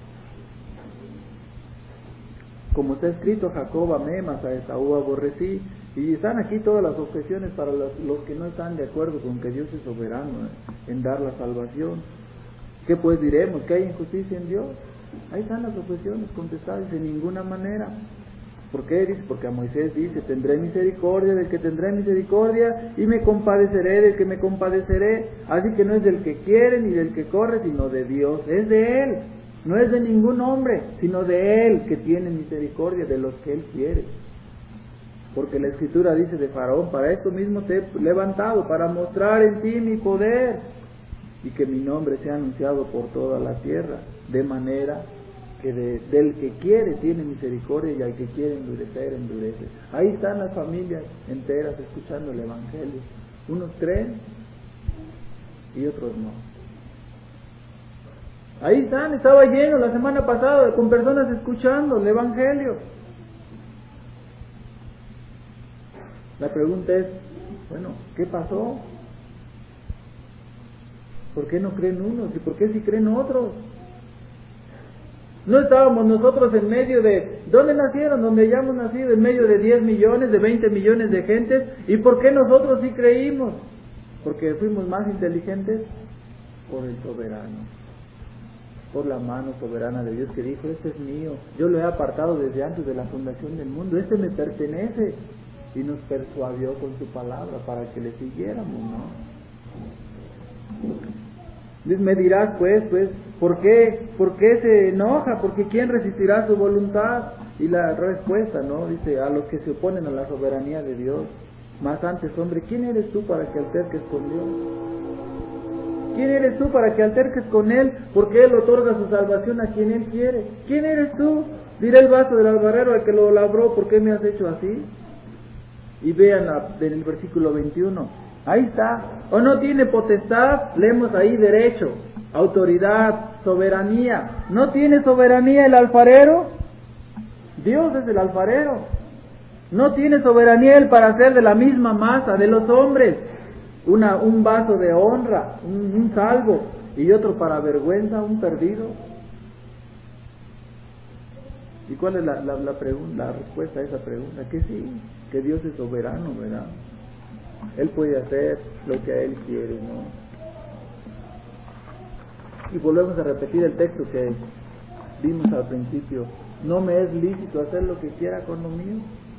Como está escrito, Jacob amé, mas a Esaú aborrecí. Y están aquí todas las objeciones para los, los que no están de acuerdo con que Dios es soberano eh, en dar la salvación. ¿Qué pues diremos? ¿Que hay injusticia en Dios? Ahí están las objeciones contestadas, de ninguna manera. ¿Por qué? Dice, porque a Moisés dice, tendré misericordia del que tendré misericordia y me compadeceré del que me compadeceré. Así que no es del que quiere ni del que corre, sino de Dios. Es de Él. No es de ningún hombre, sino de Él, que tiene misericordia de los que Él quiere. Porque la Escritura dice de Faraón, para esto mismo te he levantado, para mostrar en ti mi poder, y que mi nombre sea anunciado por toda la tierra, de manera que de, del que quiere tiene misericordia, y al que quiere endurecer, endurece. Ahí están las familias enteras escuchando el Evangelio. Unos creen y otros no. Ahí están, estaba lleno la semana pasada con personas escuchando el Evangelio. La pregunta es, bueno, ¿qué pasó? ¿Por qué no creen unos? ¿Y por qué sí creen otros? No estábamos nosotros en medio de... ¿Dónde nacieron? Donde ya hemos nacido, en medio de diez millones, de veinte millones de gentes. ¿Y por qué nosotros sí creímos? ¿Porque fuimos más inteligentes? Por el soberano. Por la mano soberana de Dios que dijo, este es mío, yo lo he apartado desde antes de la fundación del mundo, este me pertenece, y nos persuadió con su palabra para que le siguiéramos, ¿no? Me dirás pues, pues, ¿por qué? ¿Por qué se enoja? Porque ¿quién resistirá su voluntad? Y la respuesta, ¿no? Dice, a los que se oponen a la soberanía de Dios. Más antes, hombre, ¿quién eres tú para que alterques con Dios? ¿Quién eres tú para que alterques con Él? Porque Él otorga su salvación a quien Él quiere. ¿Quién eres tú? Dirá el vaso del alfarero al que lo labró, ¿por qué me has hecho así? Y vean la, en el versículo veintiuno, ahí está. ¿O no tiene potestad? Leemos ahí derecho, autoridad, soberanía. ¿No tiene soberanía el alfarero? Dios es el alfarero. ¿No tiene soberanía Él para hacer de la misma masa de los hombres Una, un vaso de honra, un, un salvo, y otro para vergüenza, un perdido? ¿Y cuál es la, la, la, pregunta, la respuesta a esa pregunta? Que sí, que Dios es soberano, ¿verdad? Él puede hacer lo que a Él quiere, ¿no? Y volvemos a repetir el texto que vimos al principio. No me es lícito hacer lo que quiera con lo mío.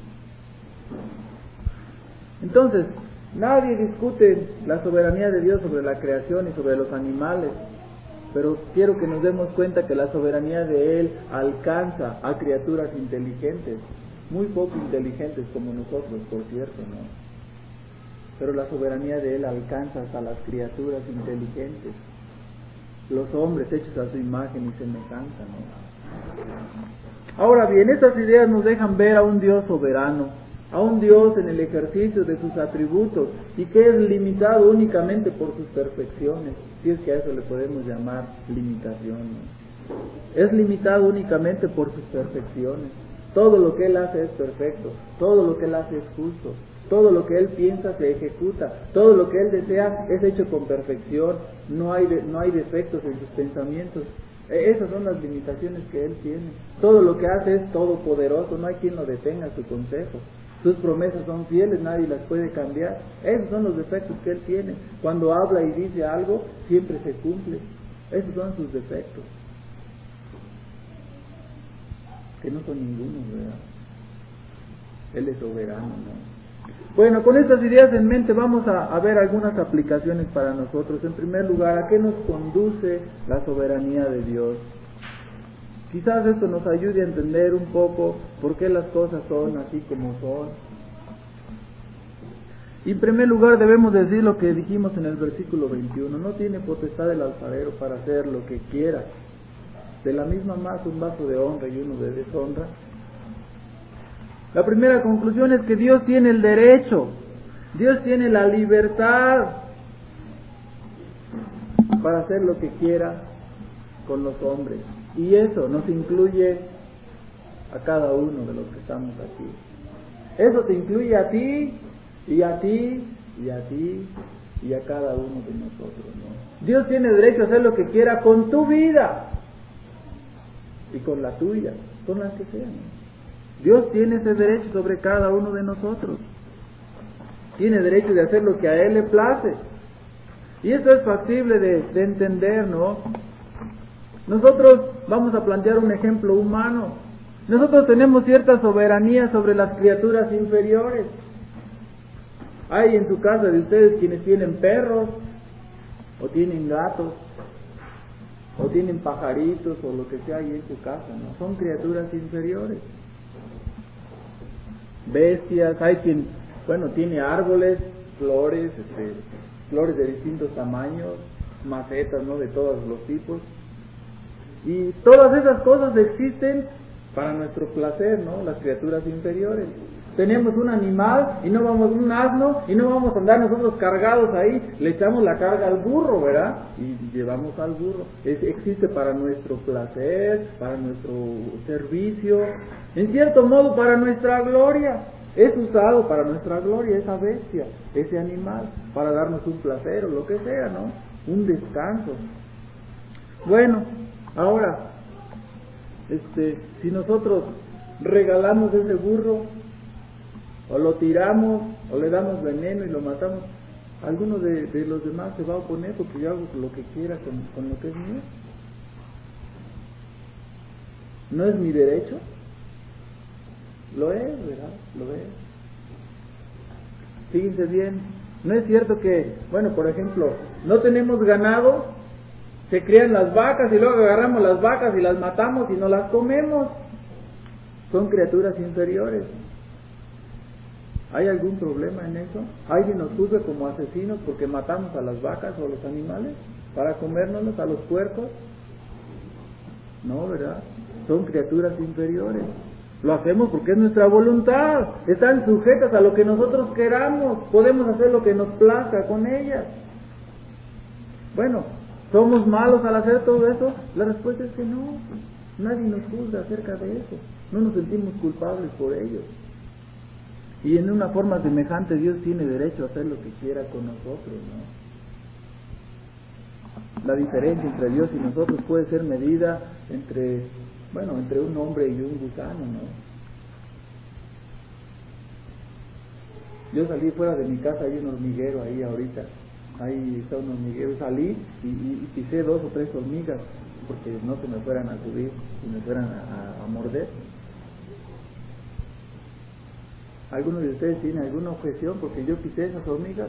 Entonces, nadie discute la soberanía de Dios sobre la creación y sobre los animales, pero quiero que nos demos cuenta que la soberanía de Él alcanza a criaturas inteligentes, muy poco inteligentes como nosotros, por cierto, ¿no? Pero la soberanía de Él alcanza hasta las criaturas inteligentes, los hombres hechos a su imagen y semejanza, ¿no? Ahora bien, estas ideas nos dejan ver a un Dios soberano, a un Dios en el ejercicio de sus atributos y que es limitado únicamente por sus perfecciones, si es que a eso le podemos llamar limitación, ¿no? Es limitado únicamente por sus perfecciones. Todo lo que Él hace es perfecto, todo lo que Él hace es justo, todo lo que Él piensa se ejecuta, todo lo que Él desea es hecho con perfección, no hay, de, no hay defectos en sus pensamientos. Esas son las limitaciones que Él tiene. Todo lo que hace es todopoderoso, no hay quien lo detenga a su consejo. Sus promesas son fieles, nadie las puede cambiar. Esos son los defectos que Él tiene. Cuando habla y dice algo, siempre se cumple. Esos son sus defectos, que no son ninguno, ¿verdad? Él es soberano, ¿no? Bueno, con estas ideas en mente vamos a, a ver algunas aplicaciones para nosotros. En primer lugar, ¿a qué nos conduce la soberanía de Dios? Quizás esto nos ayude a entender un poco por qué las cosas son así como son. Y en primer lugar debemos decir lo que dijimos en el versículo veintiuno. No tiene potestad el alfarero para hacer lo que quiera. De la misma masa un vaso de honra y uno de deshonra. La primera conclusión es que Dios tiene el derecho, Dios tiene la libertad para hacer lo que quiera con los hombres. Y eso nos incluye a cada uno de los que estamos aquí. Eso te incluye a ti, y a ti, y a ti, y a cada uno de nosotros, ¿no? Dios tiene derecho a hacer lo que quiera con tu vida, y con la tuya, con la que sea, ¿no? Dios tiene ese derecho sobre cada uno de nosotros. Tiene derecho de hacer lo que a Él le place. Y esto es factible de, de entender, ¿no? Nosotros vamos a plantear un ejemplo humano. Nosotros tenemos cierta soberanía sobre las criaturas inferiores. Hay en su casa de ustedes quienes tienen perros, o tienen gatos, o tienen pajaritos, o lo que sea ahí en su casa, ¿no? Son criaturas inferiores. Bestias, hay quien, bueno, tiene árboles, flores, este, flores de distintos tamaños, macetas, ¿no? De todos los tipos. Y todas esas cosas existen para nuestro placer, ¿no? Las criaturas inferiores. Tenemos un animal y no vamos, un asno, y no vamos a andar nosotros cargados ahí, le echamos la carga al burro, ¿verdad? Y llevamos al burro. Es, existe para nuestro placer, para nuestro servicio, en cierto modo para nuestra gloria. Es usado para nuestra gloria esa bestia, ese animal, para darnos un placer o lo que sea, ¿no? Un descanso. Bueno, ahora, este, si nosotros regalamos ese burro, o lo tiramos, o le damos veneno y lo matamos, alguno de, de los demás se va a oponer porque yo hago lo que quiera con, con lo que es mío. ¿No es mi derecho? Lo es, ¿verdad? Lo es. Fíjense bien, no es cierto que, bueno, por ejemplo, no tenemos ganado, se crían las vacas y luego agarramos las vacas y las matamos y nos las comemos. Son criaturas inferiores. ¿Hay algún problema en eso? ¿Alguien nos juzga como asesinos porque matamos a las vacas o a los animales para comérnoslos, a los puercos? No, ¿verdad? Son criaturas inferiores. Lo hacemos porque es nuestra voluntad. Están sujetas a lo que nosotros queramos. Podemos hacer lo que nos plazca con ellas. Bueno, ¿somos malos al hacer todo eso? La respuesta es que no. Nadie nos juzga acerca de eso. No nos sentimos culpables por ello. Y en una forma semejante Dios tiene derecho a hacer lo que quiera con nosotros, ¿no? La diferencia entre Dios y nosotros puede ser medida entre, bueno, entre un hombre y un gusano, ¿no? Yo salí fuera de mi casa, hay un hormiguero ahí ahorita, ahí está un hormiguero, salí y, y, y pisé dos o tres hormigas porque no se me fueran a subir y me fueran a, a, a morder. ¿Alguno de ustedes tiene alguna objeción porque yo pisé esas hormigas?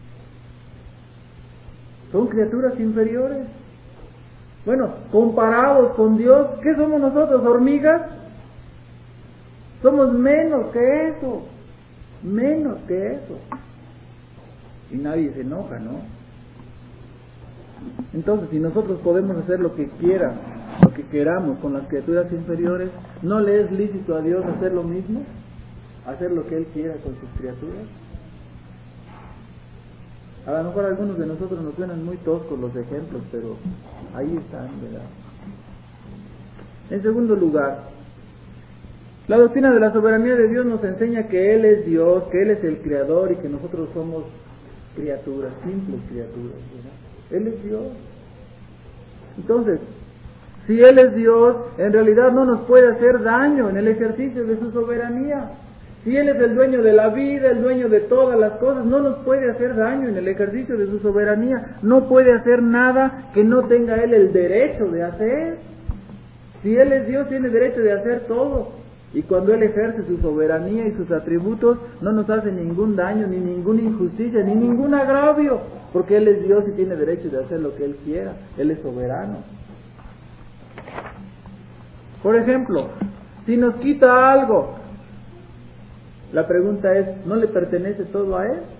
Son criaturas inferiores. Bueno, comparados con Dios, ¿qué somos nosotros? ¿Hormigas? Somos menos que eso. Menos que eso. Y nadie se enoja, ¿no? Entonces, si nosotros podemos hacer lo que quiera, lo que queramos con las criaturas inferiores, ¿no le es lícito a Dios hacer lo mismo? hacer lo que Él quiera con sus criaturas? A lo mejor a algunos de nosotros nos suenan muy toscos los ejemplos, pero ahí están, ¿verdad? En segundo lugar, la doctrina de la soberanía de Dios nos enseña que Él es Dios, que Él es el Creador y que nosotros somos criaturas, simples criaturas, ¿verdad? Él es Dios. Entonces, si Él es Dios, en realidad no nos puede hacer daño en el ejercicio de su soberanía. Si Él es el dueño de la vida, el dueño de todas las cosas, no nos puede hacer daño en el ejercicio de su soberanía. No puede hacer nada que no tenga Él el derecho de hacer. Si Él es Dios, tiene derecho de hacer todo. Y cuando Él ejerce su soberanía y sus atributos, no nos hace ningún daño, ni ninguna injusticia, ni ningún agravio, porque Él es Dios y tiene derecho de hacer lo que Él quiera. Él es soberano. Por ejemplo, si nos quita algo, la pregunta es, ¿no le pertenece todo a Él?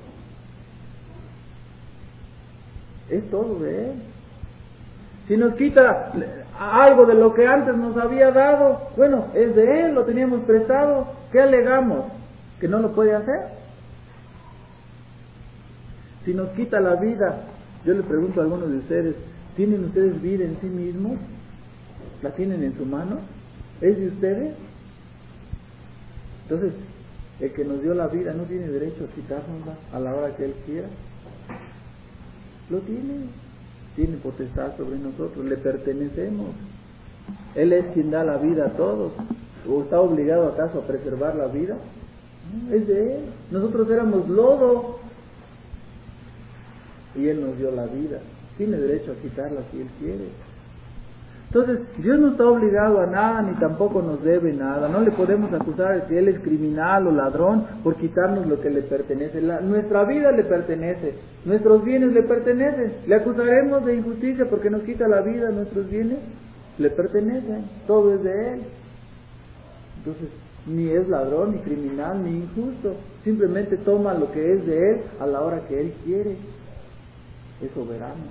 Es todo de Él. Si nos quita algo de lo que antes nos había dado, bueno, es de Él, lo teníamos prestado. ¿Qué alegamos? ¿Que no lo puede hacer? Si nos quita la vida, yo le pregunto a algunos de ustedes, ¿tienen ustedes vida en sí mismos? ¿La tienen en su mano? ¿Es de ustedes? Entonces, el que nos dio la vida no tiene derecho a quitárnosla a la hora que Él quiera. Lo tiene. Tiene potestad sobre nosotros, le pertenecemos. Él es quien da la vida a todos. ¿O está obligado acaso a preservar la vida? No, es de Él. Nosotros éramos lodo y Él nos dio la vida. Tiene derecho a quitarla si Él quiere. Entonces, Dios no está obligado a nada, ni tampoco nos debe nada. No le podemos acusar de que Él es criminal o ladrón por quitarnos lo que le pertenece. La, nuestra vida le pertenece, nuestros bienes le pertenecen. ¿Le acusaremos de injusticia porque nos quita la vida, nuestros bienes? Le pertenecen, todo es de Él. Entonces, ni es ladrón, ni criminal, ni injusto. Simplemente toma lo que es de Él a la hora que Él quiere. Es soberano.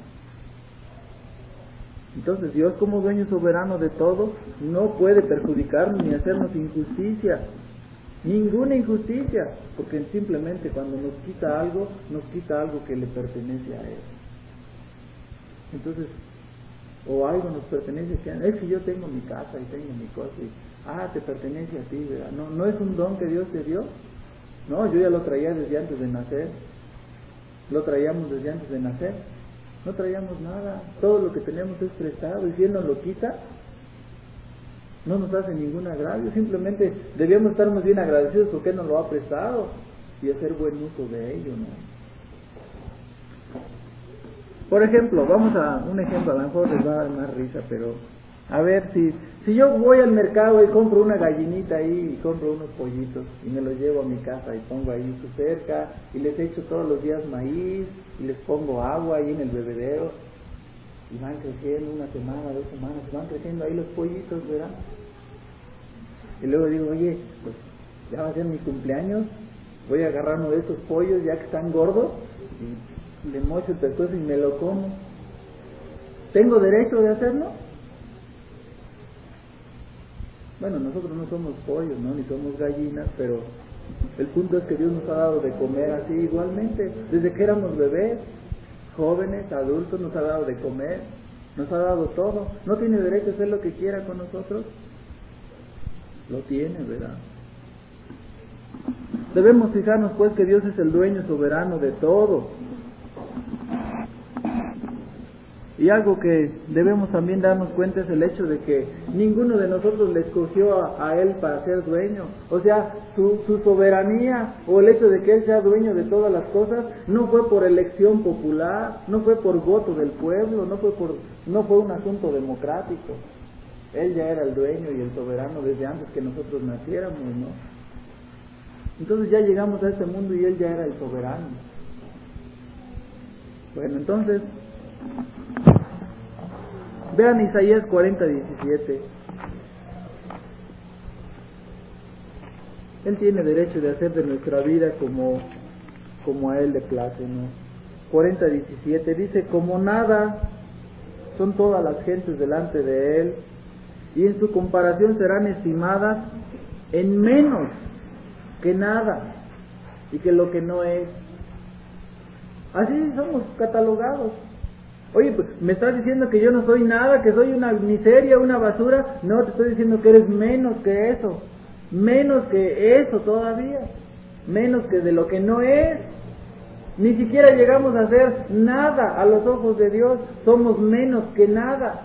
Entonces Dios, como dueño soberano de todo, no puede perjudicarnos ni hacernos injusticia, ninguna injusticia, porque simplemente cuando nos quita algo, nos quita algo que le pertenece a Él. Entonces, o algo nos pertenece, es que yo tengo mi casa y tengo mi cosa, y, ah, te pertenece a ti, ¿verdad? No, no es un don que Dios te dio, no, yo ya lo traía desde antes de nacer, lo traíamos desde antes de nacer. No traíamos nada, todo lo que tenemos es prestado y si Él nos lo quita, no nos hace ningún agravio, simplemente debíamos estar muy bien agradecidos porque Él nos lo ha prestado y hacer buen uso de ello, ¿no? Por ejemplo, vamos a un ejemplo, a lo mejor les va a dar más risa, pero a ver, si, si yo voy al mercado y compro una gallinita ahí y compro unos pollitos y me los llevo a mi casa y pongo ahí su cerca y les echo todos los días maíz y les pongo agua ahí en el bebedero y van creciendo una semana, dos semanas, van creciendo ahí los pollitos, ¿verdad? Y luego digo, oye, pues ya va a ser mi cumpleaños, voy a agarrar uno de esos pollos ya que están gordos y le mocho el pescuezo y me lo como. ¿Tengo derecho de hacerlo? Bueno, nosotros no somos pollos, ¿no? Ni somos gallinas, pero el punto es que Dios nos ha dado de comer así igualmente. Desde que éramos bebés, jóvenes, adultos, nos ha dado de comer, nos ha dado todo. ¿No tiene derecho a hacer lo que quiera con nosotros? Lo tiene, ¿verdad? Debemos fijarnos pues que Dios es el dueño soberano de todo. Y algo que debemos también darnos cuenta es el hecho de que ninguno de nosotros le escogió a, a Él para ser dueño. O sea, su, su soberanía o el hecho de que Él sea dueño de todas las cosas no fue por elección popular, no fue por voto del pueblo, no fue, por, no fue un asunto democrático. Él ya era el dueño y el soberano desde antes que nosotros naciéramos, ¿no? Entonces ya llegamos a este mundo y Él ya era el soberano. Bueno, entonces vean Isaías cuarenta, diecisiete. Él tiene derecho de hacer de nuestra vida como, como a Él le place, ¿no? cuarenta, diecisiete dice, como nada son todas las gentes delante de Él, y en su comparación serán estimadas en menos que nada y que lo que no es. Así somos catalogados. Oye, pues, ¿me estás diciendo que yo no soy nada, que soy una miseria, una basura? No, te estoy diciendo que eres menos que eso, menos que eso todavía, menos que de lo que no es. Ni siquiera llegamos a ser nada a los ojos de Dios, somos menos que nada.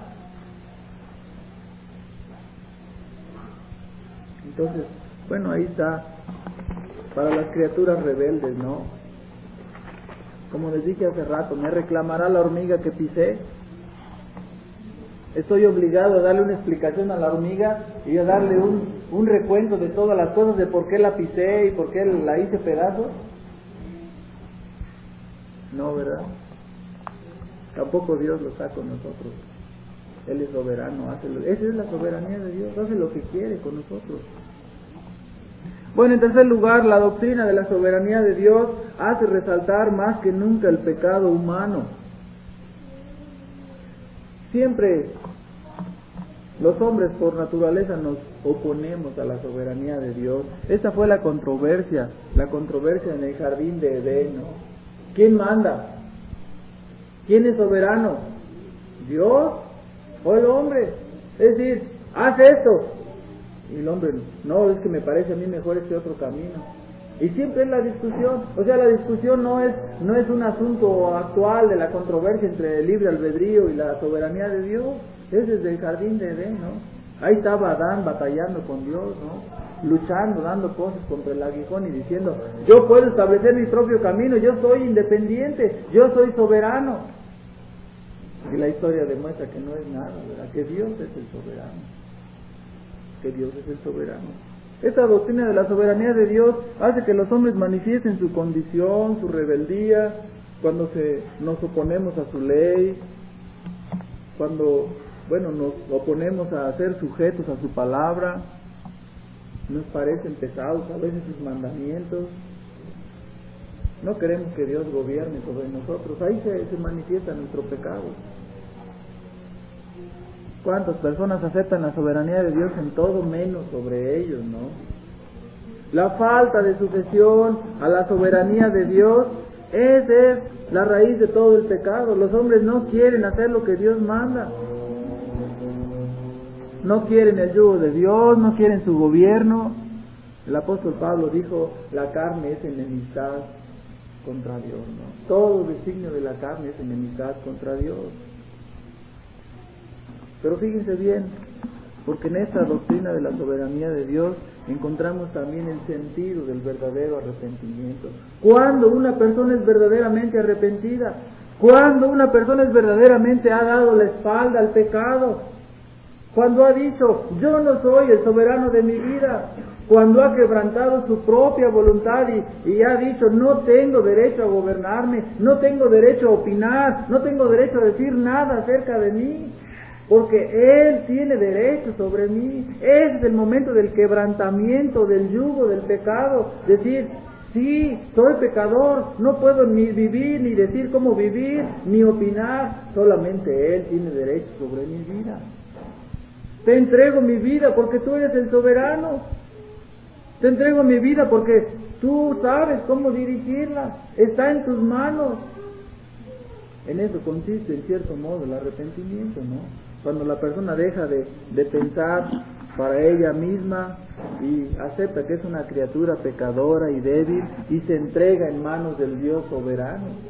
Entonces, bueno, ahí está, para las criaturas rebeldes, ¿no? Como les dije hace rato, ¿me reclamará la hormiga que pisé? Estoy obligado a darle una explicación a la hormiga y a darle un, un recuento de todas las cosas de por qué la pisé y por qué la hice pedazos. No, ¿verdad? Tampoco Dios lo está con nosotros. Él es soberano, hace lo, esa es la soberanía de Dios, hace lo que quiere con nosotros. Bueno, en tercer lugar, la doctrina de la soberanía de Dios hace resaltar más que nunca el pecado humano. Siempre los hombres por naturaleza nos oponemos a la soberanía de Dios. Esta fue la controversia, la controversia en el jardín de Edén, ¿no? ¿Quién manda? ¿Quién es soberano? ¿Dios o el hombre? Es decir, haz esto. Y el hombre, no, es que me parece a mí mejor este otro camino. Y siempre es la discusión. O sea, la discusión no es, no es un asunto actual de la controversia entre el libre albedrío y la soberanía de Dios. Es desde el jardín de Edén, ¿no? Ahí estaba Adán batallando con Dios, ¿no? Luchando, dando cosas contra el aguijón y diciendo, yo puedo establecer mi propio camino, yo soy independiente, yo soy soberano. Y la historia demuestra que no es nada, ¿verdad? Que Dios es el soberano. Que Dios es el soberano. Esta doctrina de la soberanía de Dios hace que los hombres manifiesten su condición, su rebeldía, cuando se, nos oponemos a su ley, cuando, bueno, nos oponemos a ser sujetos a su palabra. Nos parecen pesados a veces sus mandamientos. No queremos que Dios gobierne sobre nosotros. Ahí se, se manifiesta nuestro pecado. ¿Cuántas personas aceptan la soberanía de Dios en todo menos sobre ellos, no? La falta de sujeción a la soberanía de Dios, esa es la raíz de todo el pecado. Los hombres no quieren hacer lo que Dios manda. No quieren el yugo de Dios, no quieren su gobierno. El apóstol Pablo dijo, la carne es enemistad contra Dios, ¿no? Todo designio de la carne es enemistad contra Dios. Pero fíjense bien, porque en esta doctrina de la soberanía de Dios encontramos también el sentido del verdadero arrepentimiento. Cuando una persona es verdaderamente arrepentida, cuando una persona es verdaderamente ha dado la espalda al pecado, cuando ha dicho, yo no soy el soberano de mi vida, cuando ha quebrantado su propia voluntad y, y ha dicho, no tengo derecho a gobernarme, no tengo derecho a opinar, no tengo derecho a decir nada acerca de mí, porque Él tiene derecho sobre mí. Ese es el momento del quebrantamiento, del yugo, del pecado, decir, sí, soy pecador, no puedo ni vivir, ni decir cómo vivir, ni opinar, solamente Él tiene derecho sobre mi vida. Te entrego mi vida porque tú eres el soberano. Te entrego mi vida porque tú sabes cómo dirigirla. Está en tus manos. En eso consiste, en cierto modo, el arrepentimiento, ¿no? Cuando la persona deja de, de pensar para ella misma y acepta que es una criatura pecadora y débil y se entrega en manos del Dios soberano.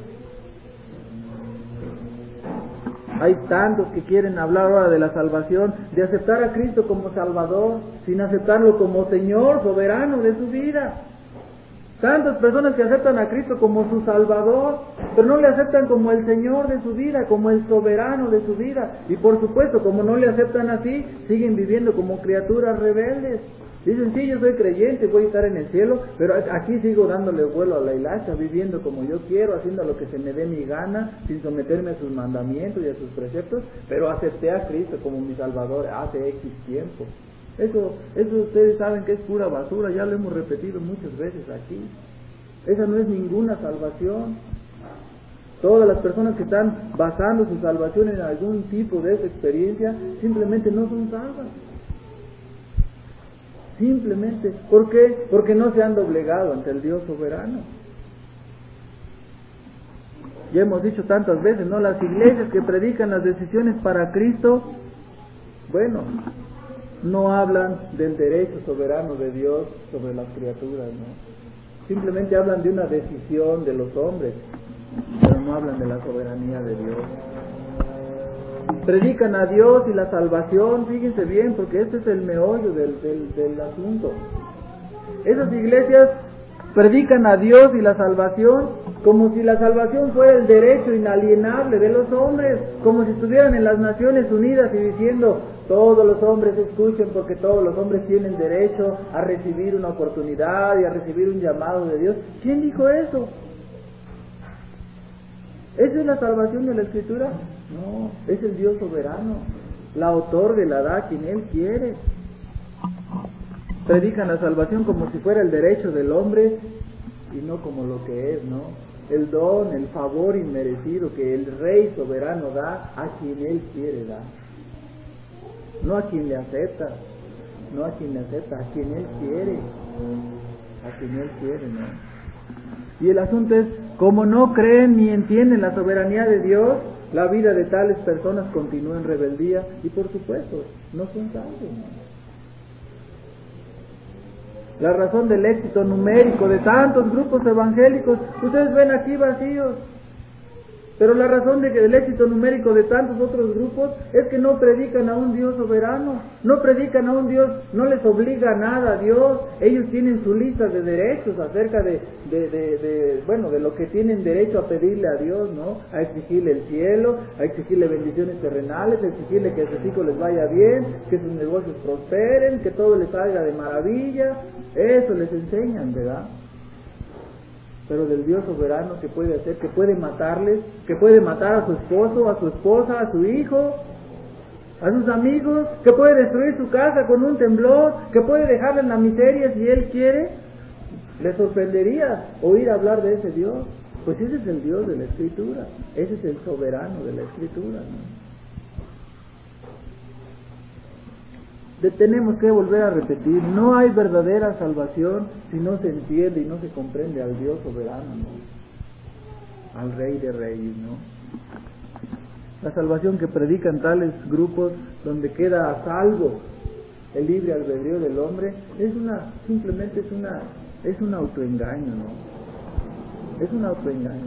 Hay tantos que quieren hablar ahora de la salvación, de aceptar a Cristo como Salvador, sin aceptarlo como Señor soberano de su vida. Tantas personas que aceptan a Cristo como su Salvador, pero no le aceptan como el Señor de su vida, como el soberano de su vida. Y por supuesto, como no le aceptan así, siguen viviendo como criaturas rebeldes. Dicen, sí, yo soy creyente, voy a estar en el cielo, pero aquí sigo dándole vuelo a la hilacha, viviendo como yo quiero, haciendo lo que se me dé mi gana, sin someterme a sus mandamientos y a sus preceptos, pero acepté a Cristo como mi Salvador hace X tiempo. Eso, eso ustedes saben que es pura basura, ya lo hemos repetido muchas veces aquí. Esa no es ninguna salvación. Todas las personas que están basando su salvación en algún tipo de esa experiencia, simplemente no son salvas. Simplemente, ¿por qué? Porque no se han doblegado ante el Dios soberano. Ya hemos dicho tantas veces, ¿no? Las iglesias que predican las decisiones para Cristo, bueno, no hablan del derecho soberano de Dios sobre las criaturas, ¿no? Simplemente hablan de una decisión de los hombres, pero no hablan de la soberanía de Dios. Predican a Dios y la salvación, fíjense bien, porque este es el meollo del, del, del asunto. Esas iglesias predican a Dios y la salvación como si la salvación fuera el derecho inalienable de los hombres, como si estuvieran en las Naciones Unidas y diciendo, todos los hombres escuchen porque todos los hombres tienen derecho a recibir una oportunidad y a recibir un llamado de Dios. ¿Quién dijo eso? ¿Esa es la salvación de la Escritura? No, es el Dios soberano. La otorga y la da a quien Él quiere. Predican la salvación como si fuera el derecho del hombre y no como lo que es, ¿no? El don, el favor inmerecido que el Rey soberano da a quien Él quiere dar. No a quien le acepta, no a quien le acepta, a quien Él quiere. A quien Él quiere, ¿no? Y el asunto es, como no creen ni entienden la soberanía de Dios, la vida de tales personas continúa en rebeldía y por supuesto, no son salvos, ¿no? La razón del éxito numérico de tantos grupos evangélicos, ustedes ven aquí vacíos, pero la razón de que del éxito numérico de tantos otros grupos es que no predican a un Dios soberano, no predican a un Dios, no les obliga a nada a Dios. Ellos tienen su lista de derechos acerca de, de, de, de, bueno, de lo que tienen derecho a pedirle a Dios, ¿no? A exigirle el cielo, a exigirle bendiciones terrenales, a exigirle que a sus hijos les vaya bien, que sus negocios prosperen, que todo les salga de maravilla. Eso les enseñan, ¿verdad? Pero del Dios soberano que puede hacer, que puede matarles, que puede matar a su esposo, a su esposa, a su hijo, a sus amigos, que puede destruir su casa con un temblor, que puede dejarla en la miseria si Él quiere. Les sorprendería oír hablar de ese Dios. Pues ese es el Dios de la Escritura, ese es el soberano de la Escritura, ¿no? Tenemos que volver a repetir, no hay verdadera salvación si no se entiende y no se comprende al Dios soberano, ¿no? Al Rey de Reyes, ¿no? La salvación que predican tales grupos donde queda a salvo el libre albedrío del hombre es una, simplemente es una, es un autoengaño, ¿no? Es un autoengaño.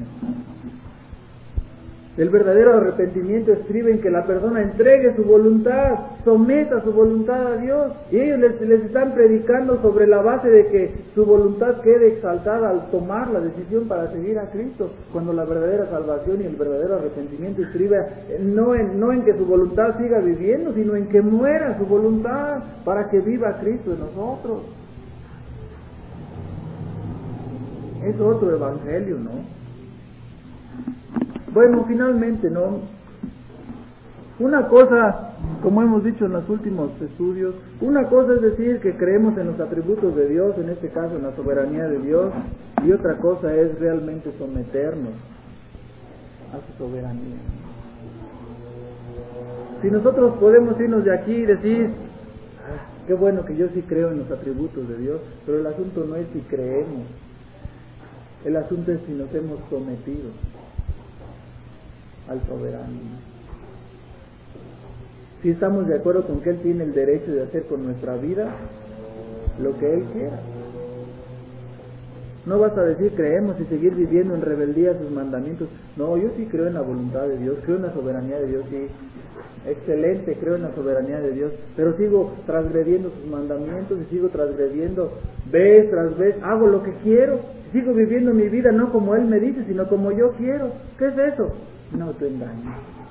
El verdadero arrepentimiento escribe en que la persona entregue su voluntad, someta su voluntad a Dios. Y ellos les, les están predicando sobre la base de que su voluntad quede exaltada al tomar la decisión para seguir a Cristo, cuando la verdadera salvación y el verdadero arrepentimiento escribe no en, no en que su voluntad siga viviendo, sino en que muera su voluntad para que viva Cristo en nosotros. Es otro evangelio, ¿no? Bueno, finalmente, ¿no? Una cosa, como hemos dicho en los últimos estudios, una cosa es decir que creemos en los atributos de Dios, en este caso en la soberanía de Dios, y otra cosa es realmente someternos a su soberanía. Si nosotros podemos irnos de aquí y decir, ah, qué bueno que yo sí creo en los atributos de Dios, pero el asunto no es si creemos, el asunto es si nos hemos sometido al soberano. Si estamos de acuerdo con que Él tiene el derecho de hacer con nuestra vida lo que Él quiera. No basta decir creemos y seguir viviendo en rebeldía a sus mandamientos. No, yo sí creo en la voluntad de Dios, creo en la soberanía de Dios, sí. Excelente, creo en la soberanía de Dios, pero sigo transgrediendo sus mandamientos y sigo transgrediendo vez tras vez, hago lo que quiero, sigo viviendo mi vida no como Él me dice, sino como yo quiero. ¿Qué es eso? Un autoengaño.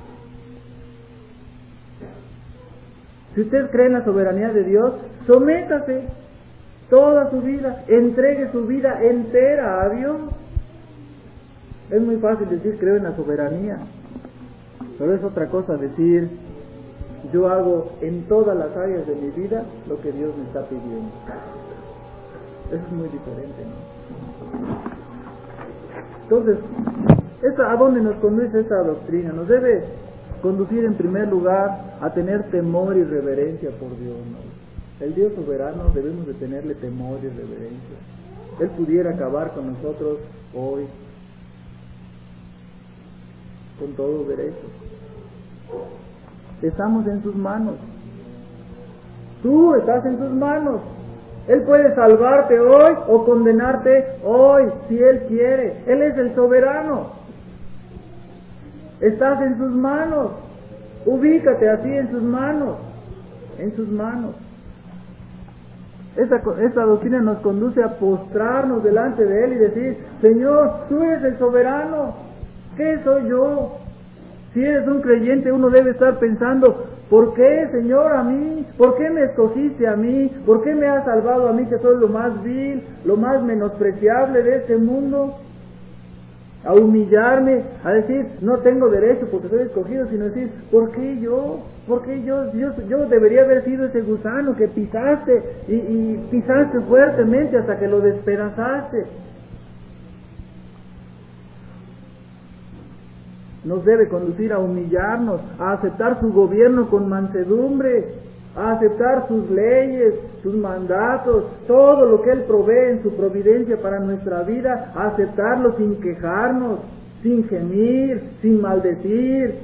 Si usted cree en la soberanía de Dios, sométase toda su vida, entregue su vida entera a Dios. Es muy fácil decir creo en la soberanía, pero es otra cosa decir yo hago en todas las áreas de mi vida lo que Dios me está pidiendo. Eso es muy diferente, ¿no? Entonces, esta, ¿a dónde nos conduce esta doctrina? Nos debe conducir en primer lugar a tener temor y reverencia por Dios, ¿no? El Dios soberano debemos de tenerle temor y reverencia. Él pudiera acabar con nosotros hoy, con todo derecho. Estamos en sus manos. Tú estás en sus manos. Él puede salvarte hoy o condenarte hoy, si Él quiere. Él es el soberano. Estás en sus manos. Ubícate así en sus manos. En sus manos. Esta, esta doctrina nos conduce a postrarnos delante de Él y decir: Señor, tú eres el soberano. ¿Qué soy yo? Si eres un creyente, uno debe estar pensando: ¿por qué, Señor, a mí? ¿Por qué me escogiste a mí? ¿Por qué me has salvado a mí, que soy lo más vil, lo más menospreciable de este mundo? A humillarme, a decir: no tengo derecho porque soy escogido, sino decir: ¿por qué yo? ¿Por qué yo? Yo, yo debería haber sido ese gusano que pisaste y, y pisaste fuertemente hasta que lo despedazaste. Nos debe conducir a humillarnos, a aceptar su gobierno con mansedumbre, a aceptar sus leyes, sus mandatos, todo lo que Él provee en su providencia para nuestra vida, a aceptarlo sin quejarnos, sin gemir, sin maldecir,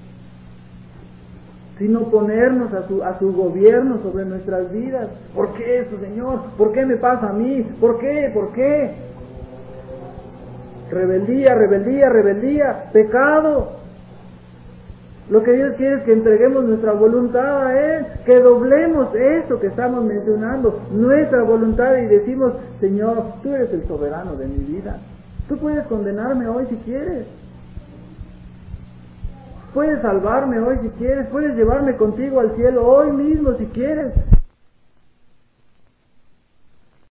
sin oponernos a su, a su gobierno sobre nuestras vidas. ¿Por qué eso, Señor? ¿Por qué me pasa a mí? ¿Por qué? ¿Por qué? Rebeldía, rebeldía, rebeldía, pecado. Lo que Dios quiere es que entreguemos nuestra voluntad a Él, que doblemos eso que estamos mencionando, nuestra voluntad, y decimos: Señor, tú eres el soberano de mi vida. Tú puedes condenarme hoy si quieres. Puedes salvarme hoy si quieres. Puedes llevarme contigo al cielo hoy mismo si quieres.